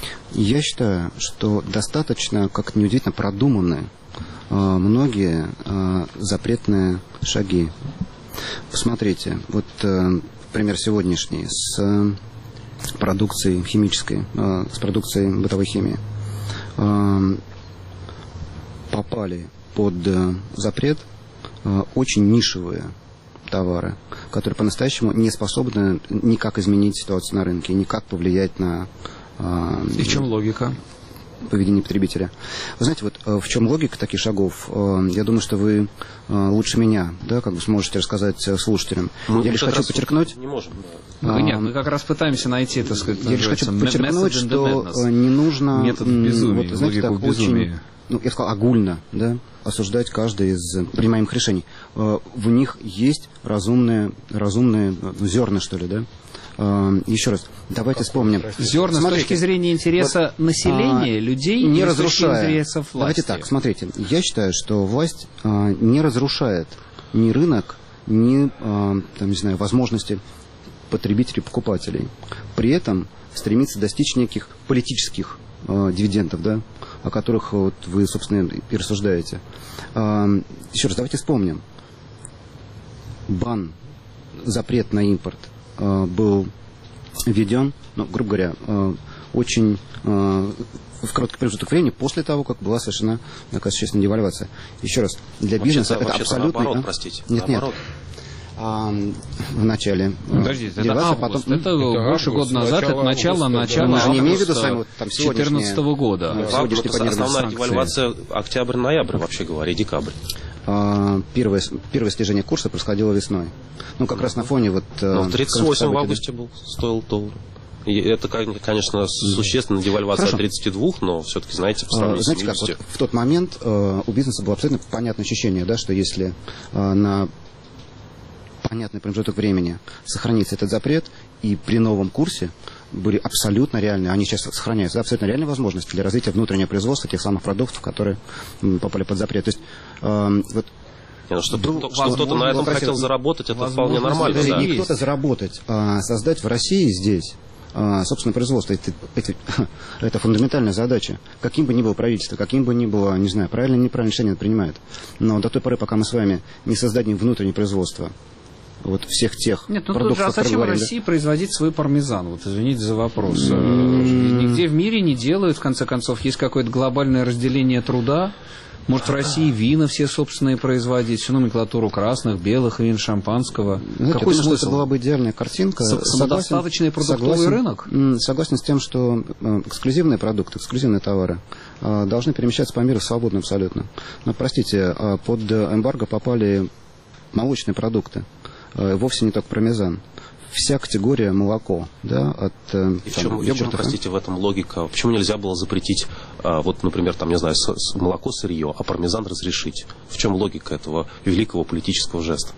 я считаю, что достаточно, как неудивительно, продуманы э, многие э, запретные шаги. Посмотрите, вот э, пример сегодняшний с продукцией химической, с продукцией бытовой химии, попали под запрет очень нишевые товары, которые по-настоящему не способны никак изменить ситуацию на рынке, никак повлиять на... И в чем логика? Поведение потребителя. Вы знаете, вот в чем логика таких шагов? Я думаю, что вы лучше меня, да, как бы сможете рассказать слушателям. Мы Я лишь хочу подчеркнуть... Не можем. Мы, нет, мы как раз пытаемся найти, так сказать, я лишь хочу подчеркнуть, что не нужно... Метод безумия, вот, знаете, так очень, ну, я сказал, огульно, да, осуждать каждое из принимаемых решений. В них есть разумные, разумные зерна, что ли, да? Еще раз, давайте как вспомним. Зерна смотрите, с точки зрения интереса вот, населения, а, людей, не разрушая. Интересов власти. Давайте так, смотрите. Я считаю, что власть а, не разрушает ни рынок, ни а, там, не знаю, возможности потребителей, покупателей. При этом стремится достичь неких политических а, дивидендов, да, о которых вот, вы, собственно, и рассуждаете. А, еще раз, давайте вспомним. Бан, запрет на импорт был введен, ну, грубо говоря, очень в короткий промежуток времени после того, как была совершена такая существенная девальвация. Еще раз, для бизнеса это абсолютно... Наоборот, простите. Нет, наоборот. нет. А, в начале Подождите, это август, потом... это, это больше года назад, это начало, начало мы же не имеем в виду сами вот, там, две тысячи четырнадцатого года. Август, основная девальвация октябрь-ноябрь, вообще говоря, декабрь. А, первое, первое снижение курса происходило весной. Ну, как раз на фоне вот... Ну, тридцать восемь в августе был, стоил доллар. И это, конечно, существенно девальвация от тридцати двух, но все-таки, знаете, по сравнению знаете, с семьюдесятью... как, вот в тот момент э, у бизнеса было абсолютно понятное ощущение, да, что если э, на понятный промежуток времени сохранится этот запрет, и при новом курсе были абсолютно реальные, они сейчас сохраняются, абсолютно реальные возможности для развития внутреннего производства тех самых продуктов, которые попали под запрет. То есть, э, вот, не, ну, что был, что кто-то на этом хотел заработать, это вполне нормально. Да. Да. Не кто-то заработать, а создать в России здесь а, собственное производство. Это, это, это фундаментальная задача. Каким бы ни было правительство, каким бы ни было, не знаю, правильно или неправильное решение это принимает. Но до той поры, пока мы с вами не создадим внутреннее производство, вот всех тех Нет, ну продуктов, тут же, а зачем говорим, России да? производить свой пармезан? Вот извините за вопрос. Mm-hmm. Нигде в мире не делают, в конце концов, есть какое-то глобальное разделение труда. Может, в России вина все собственные производить, всю номенклатуру красных, белых вин, шампанского. Знаете, Какой смысл? Это была бы идеальная картинка. Самодостаточный продуктовый согласен, рынок? Согласен с тем, что эксклюзивные продукты, эксклюзивные товары должны перемещаться по миру свободно абсолютно. Но, простите, под эмбарго попали молочные продукты. Вовсе не только пармезан. Вся категория молоко, да, от... И в чем, в чем, простите, в этом логика? Почему нельзя было запретить, а, вот, например, там, не знаю, с, с молоко сырье, а пармезан разрешить? В чем логика этого великого политического жеста?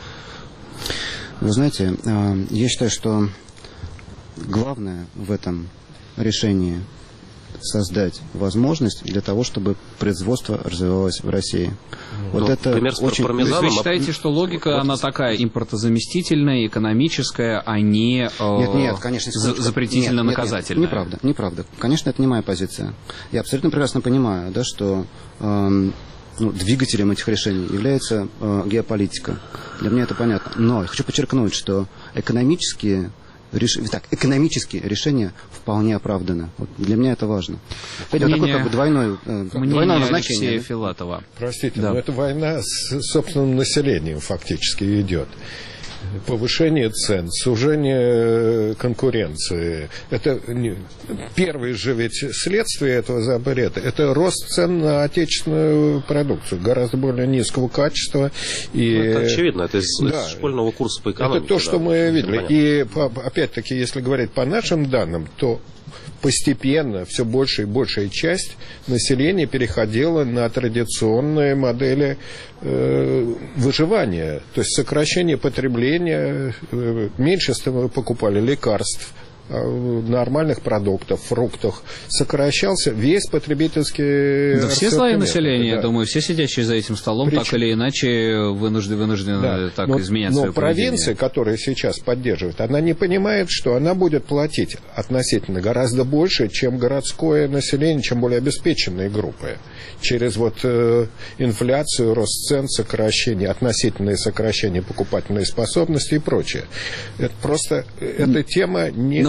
Вы знаете, я считаю, что главное в этом решении создать возможность для того, чтобы производство развивалось в России. Вот ну, это например, очень... Вы считаете, что логика, вот, она такая импортозаместительная, экономическая, а не э, нет, нет, конечно, запретительно-наказательная? Нет, нет, неправда, неправда. Конечно, это не моя позиция. Я абсолютно прекрасно понимаю, да, что э, ну, двигателем этих решений является э, геополитика. Для меня это понятно. Но я хочу подчеркнуть, что экономические Реш... Так, экономические решения вполне оправданы. Вот для меня это важно. Это вот такое как бы двойное, э, двойное назначение. Алексея Филатова. Простите, да. но это война с собственным населением фактически идет. Повышение цен, сужение конкуренции. Это не... Первое же ведь следствие этого запрета – это рост цен на отечественную продукцию, гораздо более низкого качества. И... Ну, это очевидно, это из, да. из школьного курса по экономике. Это то, что да, мы видели. И опять-таки, если говорить по нашим данным, то постепенно все больше и большая часть населения переходила на традиционные модели э, выживания, то есть сокращение потребления, э, меньше покупали лекарств, нормальных продуктов, фруктов, сокращался весь потребительский... Да, все слои населения, да. Я думаю, все сидящие за этим столом Причем... так или иначе вынуждены, вынуждены да. так но, изменять но свое поведение. Но провинция, которая сейчас поддерживает, она не понимает, что она будет платить относительно гораздо больше, чем городское население, чем более обеспеченные группы. Через вот э, инфляцию, рост цен, сокращение, относительное сокращение покупательной способности и прочее. Это просто, эта тема не... Но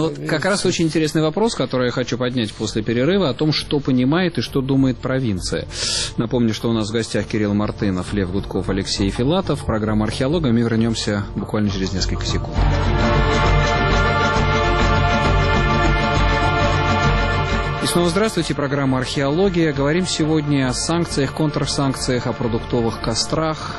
Вот как раз очень интересный вопрос, который я хочу поднять после перерыва, о том, что понимает и что думает провинция. Напомню, что у нас в гостях Кирилл Мартынов, Лев Гудков, Алексей Филатов. Программа «Археология». Мы вернемся буквально через несколько секунд. И снова здравствуйте, программа «Археология». Говорим сегодня о санкциях, контрсанкциях, о продуктовых кострах,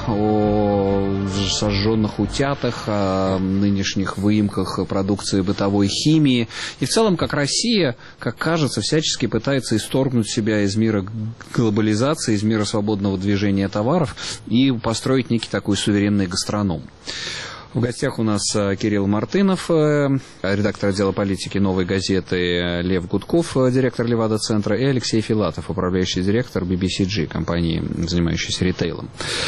о сожженных утятах, о нынешних выемках продукции бытовой химии. И в целом, как Россия, как кажется, всячески пытается исторгнуть себя из мира глобализации, из мира свободного движения товаров и построить некий такой суверенный гастроном. В гостях у нас Кирилл Мартынов, редактор отдела политики «Новой газеты», Лев Гудков, директор Левада-центра, и Алексей Филатов, управляющий директор би би си джи, компании, занимающейся ритейлом.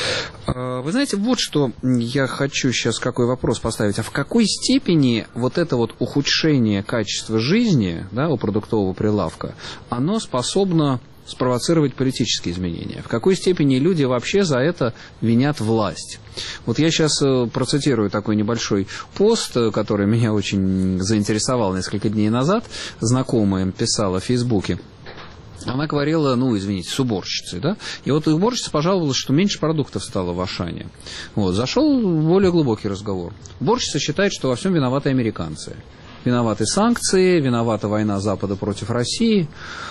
Вы знаете, вот что я хочу сейчас какой вопрос поставить. А в какой степени вот это вот ухудшение качества жизни, да, у продуктового прилавка, оно способно спровоцировать политические изменения? В какой степени люди вообще за это винят власть? Вот я сейчас процитирую такой небольшой пост, который меня очень заинтересовал несколько дней назад. Знакомая писала в Фейсбуке. Она говорила, ну, извините, с уборщицей, да? И вот уборщица пожаловалась, что меньше продуктов стало в Ашане. Вот, зашел более глубокий разговор. Уборщица считает, что во всем виноваты американцы. Виноваты санкции, виновата война Запада против России.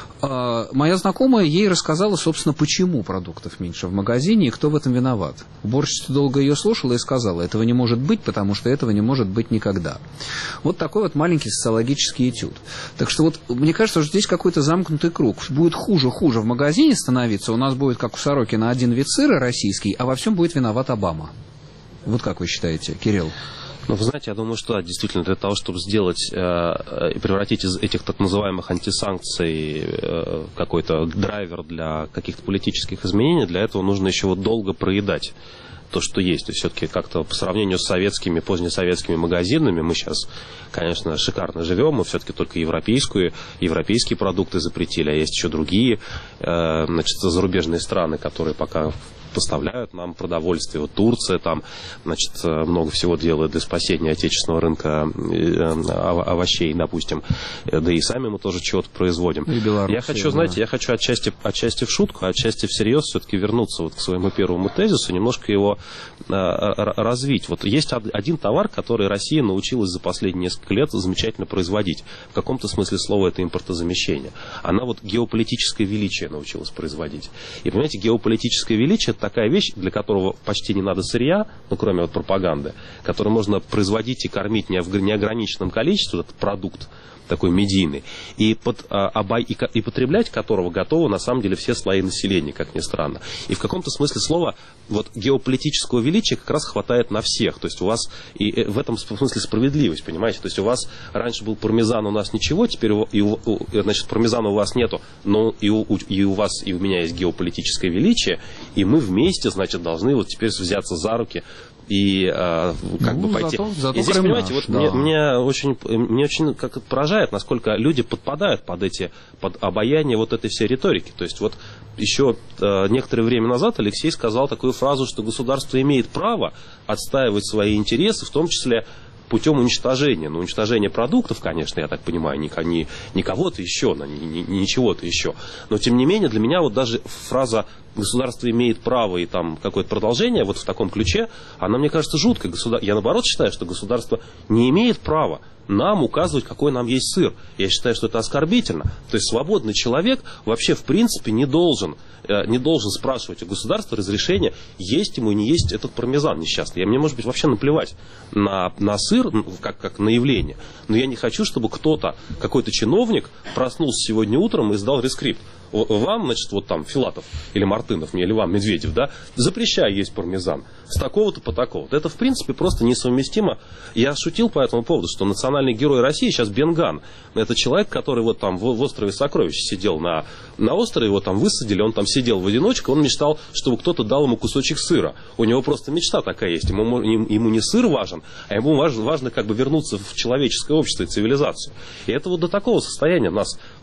Моя знакомая ей рассказала, собственно, почему продуктов меньше в магазине и кто в этом виноват. Уборщица долго ее слушала и сказала, этого не может быть, потому что этого не может быть никогда. Вот такой вот маленький социологический этюд. Так что вот мне кажется, что здесь какой-то замкнутый круг. Будет хуже-хуже в магазине становиться, у нас будет, как у Сорокина, один вид сыра российский, а во всем будет виноват Обама. Вот как вы считаете, Кирилл? Ну, вы знаете, я думаю, что да, действительно для того, чтобы сделать и э, превратить из этих так называемых антисанкций э, какой-то драйвер для каких-то политических изменений, для этого нужно еще вот долго проедать то, что есть. То есть все-таки как-то по сравнению с советскими, позднесоветскими магазинами мы сейчас, конечно, шикарно живем, мы все-таки только европейскую, европейские продукты запретили, а есть еще другие, э, значит, зарубежные страны, которые пока поставляют нам продовольствие. Вот Турция там, значит, много всего делает для спасения отечественного рынка овощей, допустим. Да и сами мы тоже чего-то производим. Я хочу, знаете, я хочу отчасти, отчасти в шутку, отчасти всерьез все-таки вернуться вот к своему первому тезису, немножко его развить. Вот есть один товар, который Россия научилась за последние несколько лет замечательно производить. В каком-то смысле слова это импортозамещение. Она вот геополитическое величие научилась производить. И, понимаете, геополитическое величие — такая вещь, для которого почти не надо сырья, ну, кроме вот пропаганды, которую можно производить и кормить не в неограниченном количестве, этот продукт такой медийный, и, под, а, оба, и, и потреблять которого готовы на самом деле все слои населения, как ни странно. И в каком-то смысле слова вот геополитического величия как раз хватает на всех. То есть у вас и в этом смысле справедливость, понимаете? То есть у вас раньше был пармезан, у нас ничего, теперь и у, значит, пармезана у вас нету, но и у, и у вас, и у меня есть геополитическое величие, и мы вместе, значит, должны вот теперь взяться за руки и э, как ну, бы пойти. Зато, зато и здесь, Крым понимаете, наш, вот да. мне, мне очень, мне очень как это поражает, насколько люди подпадают под эти, под обаяние вот этой всей риторики. То есть вот еще э, некоторое время назад Алексей сказал такую фразу, что государство имеет право отстаивать свои интересы, в том числе путем уничтожения. Ну, уничтожение продуктов, конечно, я так понимаю, не, не, не кого-то еще, не, не, не чего-то еще. Но, тем не менее, для меня вот даже фраза «государство имеет право» и там какое-то продолжение вот в таком ключе, она, мне кажется, жуткой. Государ... Я, наоборот, считаю, что государство не имеет права нам указывать, какой нам есть сыр. Я считаю, что это оскорбительно. То есть свободный человек вообще, в принципе, не должен, э, не должен спрашивать у государства разрешения, есть ему и не есть этот пармезан несчастный. Я, мне, может быть, вообще наплевать на, на сыр, как, как на явление. Но я не хочу, чтобы кто-то, какой-то чиновник проснулся сегодня утром и издал рескрипт. Вам, значит, вот там Филатов или Мартынов, мне или вам, Медведев, да, запрещаю есть пармезан с такого-то по такого-то. Это, в принципе, просто несовместимо. Я шутил по этому поводу, что национальный герой России сейчас Бенган. Это человек, который вот там в, в острове Сокровищ сидел на, на острове, его там высадили, он там сидел в одиночку, он мечтал, чтобы кто-то дал ему кусочек сыра. У него просто мечта такая есть. Ему, ему не сыр важен, а ему важно, важно как бы вернуться в человеческое общество и цивилизацию. И это вот до такого состояния нас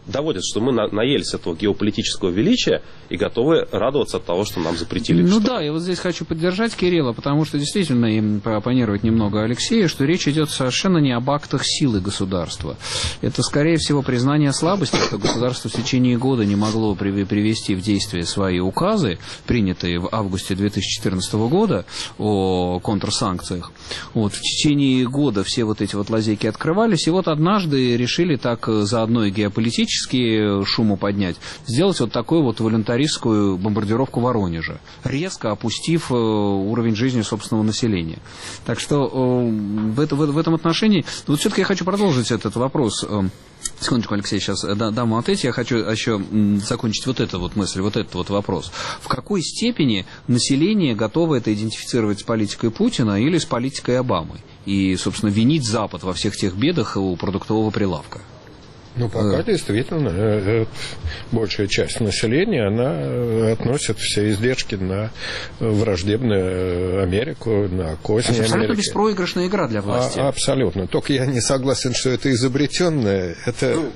доводит, что мы на, наелись этого геополитического величия и готовы радоваться от того, что нам запретили. Ну да, я вот здесь хочу поддержать Кирилла, потому что действительно им оппонировать немного Алексею, что речь идет совершенно не об актах силы государства. Это, скорее всего, признание слабости, что государство в течение года не могло привести в действие свои указы, принятые в августе две тысячи четырнадцатого года о контрсанкциях. Вот, в течение года все вот эти вот лазейки открывались, и вот однажды решили так заодно и геополитически шуму поднять, сделать вот такую вот волюнтаристскую бомбардировку Воронежа, резко опустив уровень жизни собственного населения. Так что в, это, в этом отношении, вот все-таки я хочу продолжить этот вопрос. Секундочку, Алексей, сейчас дам вам ответить. Я хочу еще закончить вот эту вот мысль, вот этот вот вопрос. В какой степени население готово это идентифицировать с политикой Путина или с политикой Обамы? И, собственно, винить Запад во всех тех бедах у продуктового прилавка? Ну, пока действительно большая часть населения, она относит все издержки на враждебную Америку, на козни Америки. Абсолютно беспроигрышная игра для власти. А, абсолютно. Только я не согласен, что это изобретенное. Это... Ну,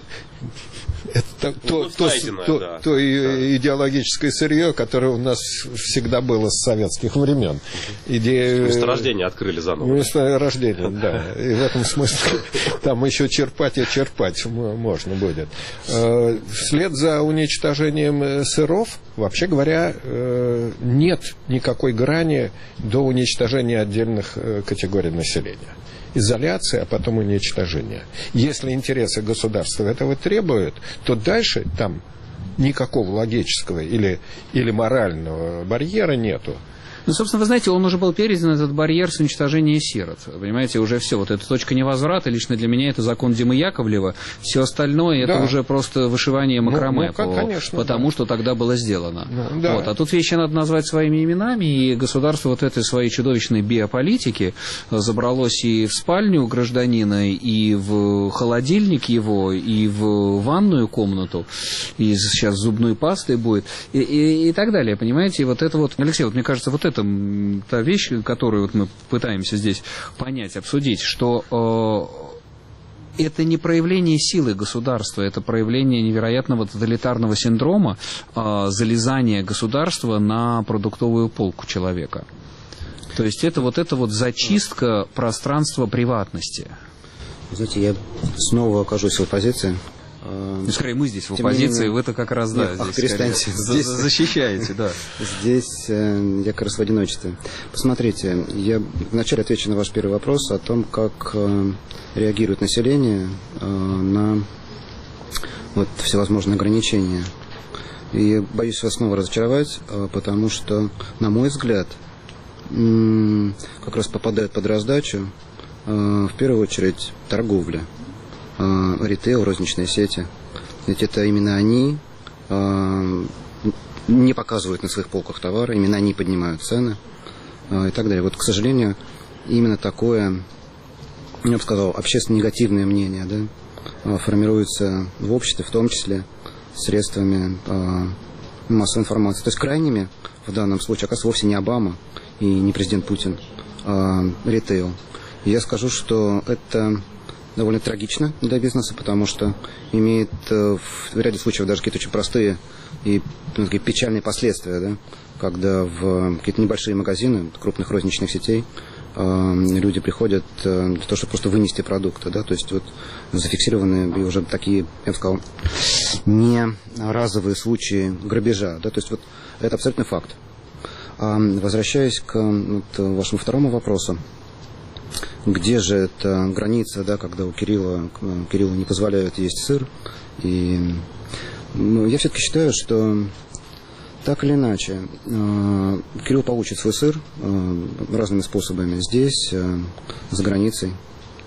это то, то, то, да. то и, идеологическое сырье, которое у нас всегда было с советских времен. Идея... Месторождение открыли заново. Месторождение, да. И в этом смысле там еще черпать и черпать можно будет. Вслед за уничтожением сыров, вообще говоря, нет никакой грани до уничтожения отдельных категорий населения. Изоляция, а потом уничтожение. Если интересы государства этого требуют, то дальше там никакого логического или, или морального барьера нету. Ну, собственно, вы знаете, он уже был передан, этот барьер с уничтожения сирот. Понимаете, уже все. Вот эта точка невозврата, лично для меня это закон Димы Яковлева. Все остальное, да. Это уже просто вышивание макраме, ну, ну, конечно, по, потому да. что тогда было сделано. Ну, да. Вот. А тут вещи надо назвать своими именами, и государство вот этой своей чудовищной биополитики забралось и в спальню гражданина, и в холодильник его, и в ванную комнату, и сейчас зубной пастой будет, и, и, и так далее. Понимаете, и вот это вот, Алексей, вот мне кажется, вот это Это та вещь, которую вот мы пытаемся здесь понять, обсудить, что э, это не проявление силы государства, это проявление невероятного тоталитарного синдрома э, залезания государства на продуктовую полку человека. То есть это вот эта вот зачистка пространства приватности. Знаете, я снова окажусь в оппозиции. Ну, скорее, мы здесь в оппозиции, вы-то как раз, да, Нет, здесь, скорее, здесь защищаете, да. Здесь э, я как раз в одиночестве. Посмотрите, я вначале отвечу на ваш первый вопрос о том, как э, реагирует население э, на вот, всевозможные ограничения. И боюсь вас снова разочаровать, э, потому что, на мой взгляд, э, как раз попадает под раздачу, э, в первую очередь, торговля. Ритейл, розничные сети. Ведь это именно они э, не показывают на своих полках товары, именно они поднимают цены э, и так далее. Вот, к сожалению, именно такое, я бы сказал, общественно негативное мнение, да, формируется в обществе, в том числе средствами э, массовой информации. То есть крайними в данном случае, оказывается, вовсе не Обама и не президент Путин, а ритейл. И я скажу, что это довольно трагично для бизнеса, потому что имеет в ряде случаев даже какие-то очень простые и ну, такие печальные последствия, да, когда в какие-то небольшие магазины крупных розничных сетей э, люди приходят э, для того, чтобы просто вынести продукты, да, то есть вот зафиксированы и уже такие, я бы сказал, не разовые случаи грабежа, да, то есть вот это абсолютно факт. А, возвращаясь к вот, вашему второму вопросу, где же эта граница, да, когда у Кирилла, Кириллу не позволяют есть сыр. И ну, я все-таки считаю, что так или иначе э, Кирилл получит свой сыр э, разными способами здесь, э, за границей.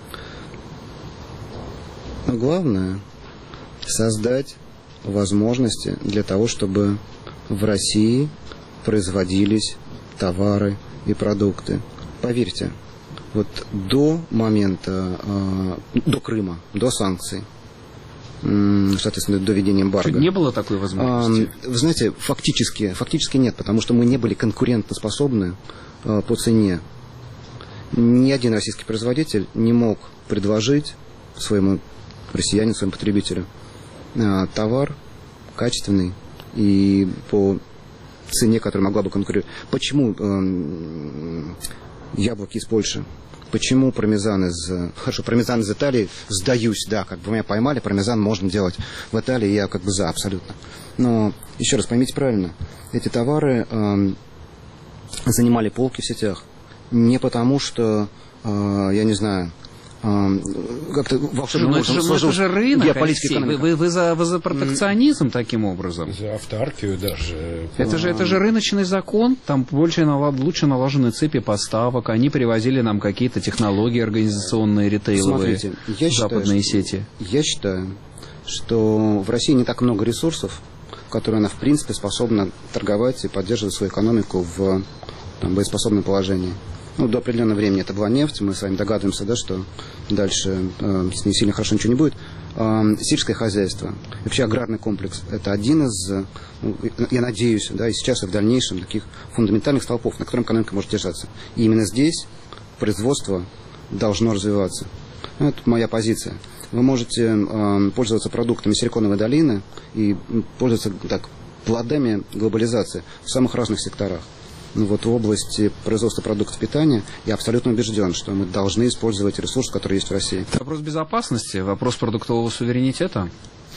Но главное создать возможности для того, чтобы в России производились товары и продукты. Поверьте, вот до момента, э, до Крыма, до санкций, э, соответственно, до введения эмбарго. Чуть не было такой возможности? Э, вы знаете, фактически, фактически нет, потому что мы не были конкурентоспособны э, по цене. Ни один российский производитель не мог предложить своему россиянину, своему потребителю товар качественный и по цене, которая могла бы конкурировать. Почему яблоки из Польши? Почему пармезан из... Хорошо, пармезан из Италии, сдаюсь, да, как бы меня поймали, пармезан можно делать в Италии, я как бы за, абсолютно. Но, еще раз, поймите правильно, эти товары э, занимали полки в сетях не потому, что, э, я не знаю, как-то волшебным образом сложился. Это же рынок, Алексей. Вы, вы, вы, за, вы за протекционизм таким образом? За автаркию даже. Это же, это же рыночный закон. Там больше, лучше налажены цепи поставок. Они привозили нам какие-то технологии организационные, ритейловые, Смотрите, я западные считаю, сети. Я считаю, что в России не так много ресурсов, которые она, в принципе, способна торговать и поддерживать свою экономику в там, боеспособном положении. Ну, до определенного времени это была нефть, мы с вами догадываемся, да, что дальше э, с ней сильно хорошо ничего не будет. Э, сельское хозяйство, вообще аграрный комплекс, это один из, э, я надеюсь, да, и сейчас, и в дальнейшем, таких фундаментальных столпов, на котором экономика может держаться. И именно здесь производство должно развиваться. Ну, это моя позиция. Вы можете э, пользоваться продуктами Силиконовой долины и пользоваться так, плодами глобализации в самых разных секторах. Ну, вот в области производства продуктов питания я абсолютно убежден, что мы должны использовать ресурсы, которые есть в России. Это вопрос безопасности, вопрос продуктового суверенитета?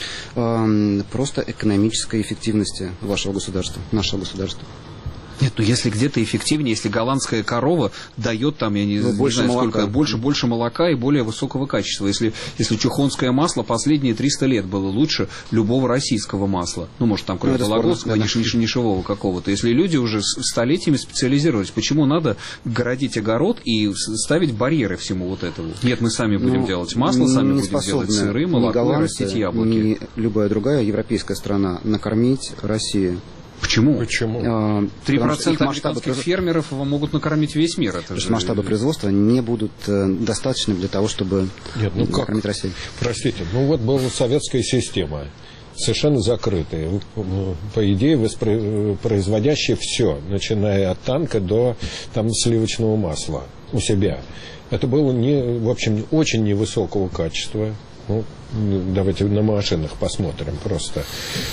Эм, просто экономической эффективности вашего государства, нашего государства. Нет, ну если где-то эффективнее, если голландская корова дает там, я не, ну, не больше знаю молока. сколько, больше, больше молока и более высокого качества. Если, если чухонское масло последние триста лет было лучше любого российского масла. Ну, может, там, кроме ну, вологодского, да, ниш, нишевого какого-то. Если люди уже столетиями специализировались, почему надо городить огород и ставить барьеры всему вот этому? Нет, мы сами будем ну, делать масло, сами будем делать сыры, молоко, растить яблоки. Ни любая другая европейская страна накормить Россию. Почему? Почему? Три процента американских производ... фермеров могут накормить весь мир. Это же... Масштабы производства не будут э, достаточны для того, чтобы Нет, ну накормить как? Россию. Простите, ну вот была советская система, совершенно закрытая, по идее воспроизводящая все, начиная от танка до там, сливочного масла у себя. Это было, не, в общем, очень невысокого качества. Ну, давайте на машинах посмотрим просто.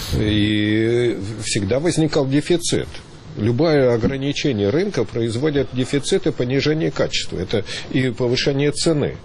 И всегда возникал дефицит. Любое ограничение рынка производит дефицит и понижение качества. Это и повышение цены.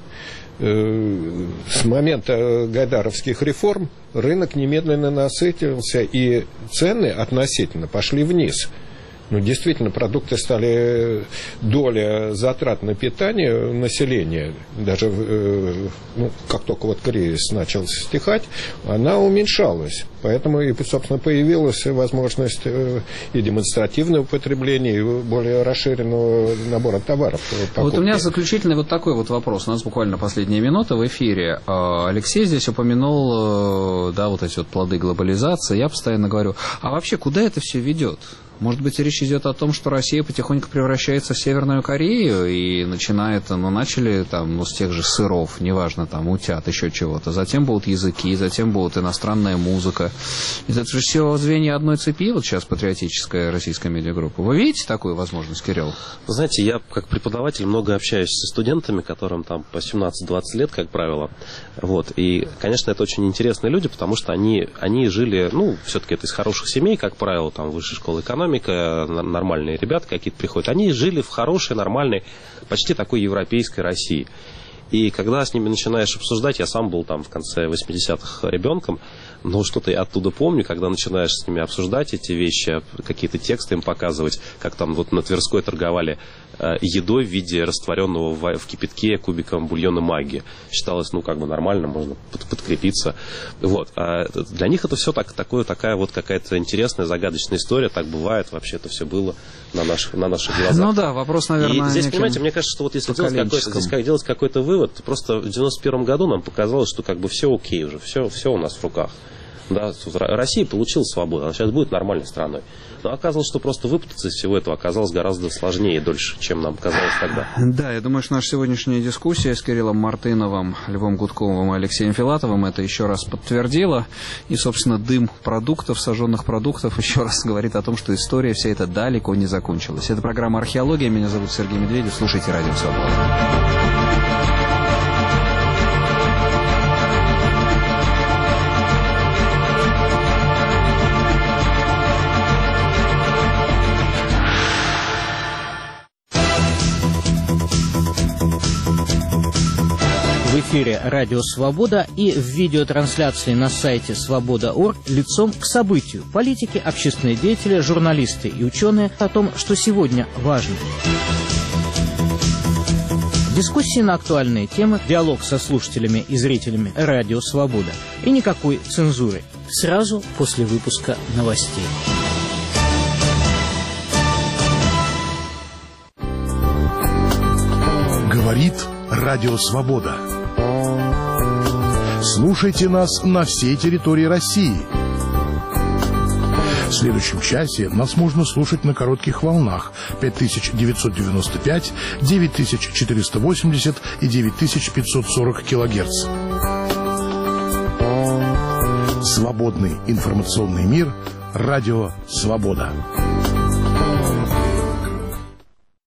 С момента гайдаровских реформ рынок немедленно насытился, и цены относительно пошли вниз. Ну, действительно, продукты стали, доля затрат на питание населения, даже э, ну, как только вот кризис начал стихать, она уменьшалась. Поэтому, и, собственно, появилась возможность э, и демонстративного потребления, и более расширенного набора товаров. Вот у меня заключительный вот такой вот вопрос. У нас буквально последние минуты в эфире. Алексей здесь упомянул, да, вот эти вот плоды глобализации. Я постоянно говорю, а вообще куда это все ведет? Может быть, речь идет о том, что Россия потихоньку превращается в Северную Корею и начинает, ну, начали там, ну, с тех же сыров, неважно, там, утят, еще чего-то. Затем будут языки, затем будет иностранная музыка. Это же все звенья одной цепи, вот сейчас патриотическая российская медиагруппа. Вы видите такую возможность, Кирилл? Вы знаете, я как преподаватель много общаюсь со студентами, которым там по семнадцать-двадцать лет, как правило. Вот. И, конечно, это очень интересные люди, потому что они, они жили, ну, все-таки это из хороших семей, как правило, там, высшей школы экономики, нормальные ребята какие-то приходят, они жили в хорошей, нормальной, почти такой европейской России. И когда с ними начинаешь обсуждать, я сам был там в конце восьмидесятых ребенком, но что-то я оттуда помню, когда начинаешь с ними обсуждать эти вещи, какие-то тексты им показывать, как там вот на Тверской торговали э, едой в виде растворенного в, в кипятке кубиком бульона магги. Считалось, ну, как бы нормально, можно под, подкрепиться. Вот. А для них это все так, такое, такая вот какая-то интересная, загадочная история. Так бывает, вообще это все было на наших, на наших глазах. Ну да, вопрос, наверное, и здесь, понимаете, мне кажется, что вот если делать какой-то, здесь как делать какой-то вывод, то просто в девяносто первом году нам показалось, что как бы все окей уже, все, все у нас в руках. Да, Россия получила свободу, она сейчас будет нормальной страной. Но оказалось, что просто выпутаться из всего этого оказалось гораздо сложнее и дольше, чем нам казалось тогда. Да, я думаю, что наша сегодняшняя дискуссия с Кириллом Мартыновым, Львом Гудковым и Алексеем Филатовым это еще раз подтвердила. И, собственно, дым продуктов, сожженных продуктов, еще раз говорит о том, что история вся эта далеко не закончилась. Это программа «Археология». Меня зовут Сергей Медведев. Слушайте «Радио Свобода». эфире «Радио Свобода» и в видеотрансляции на сайте свобода точка орг лицом к событию. Политики, общественные деятели, журналисты и ученые о том, что сегодня важно. Дискуссии на актуальные темы, диалог со слушателями и зрителями «Радио Свобода» и никакой цензуры. Сразу после выпуска новостей. Говорит Радио Свобода. Слушайте нас на всей территории России. В следующем часе нас можно слушать на коротких волнах пять тысяч девятьсот девяносто пять, девять тысяч четыреста восемьдесят и девять тысяч пятьсот сорок килогерц. Свободный информационный мир. Радио Свобода.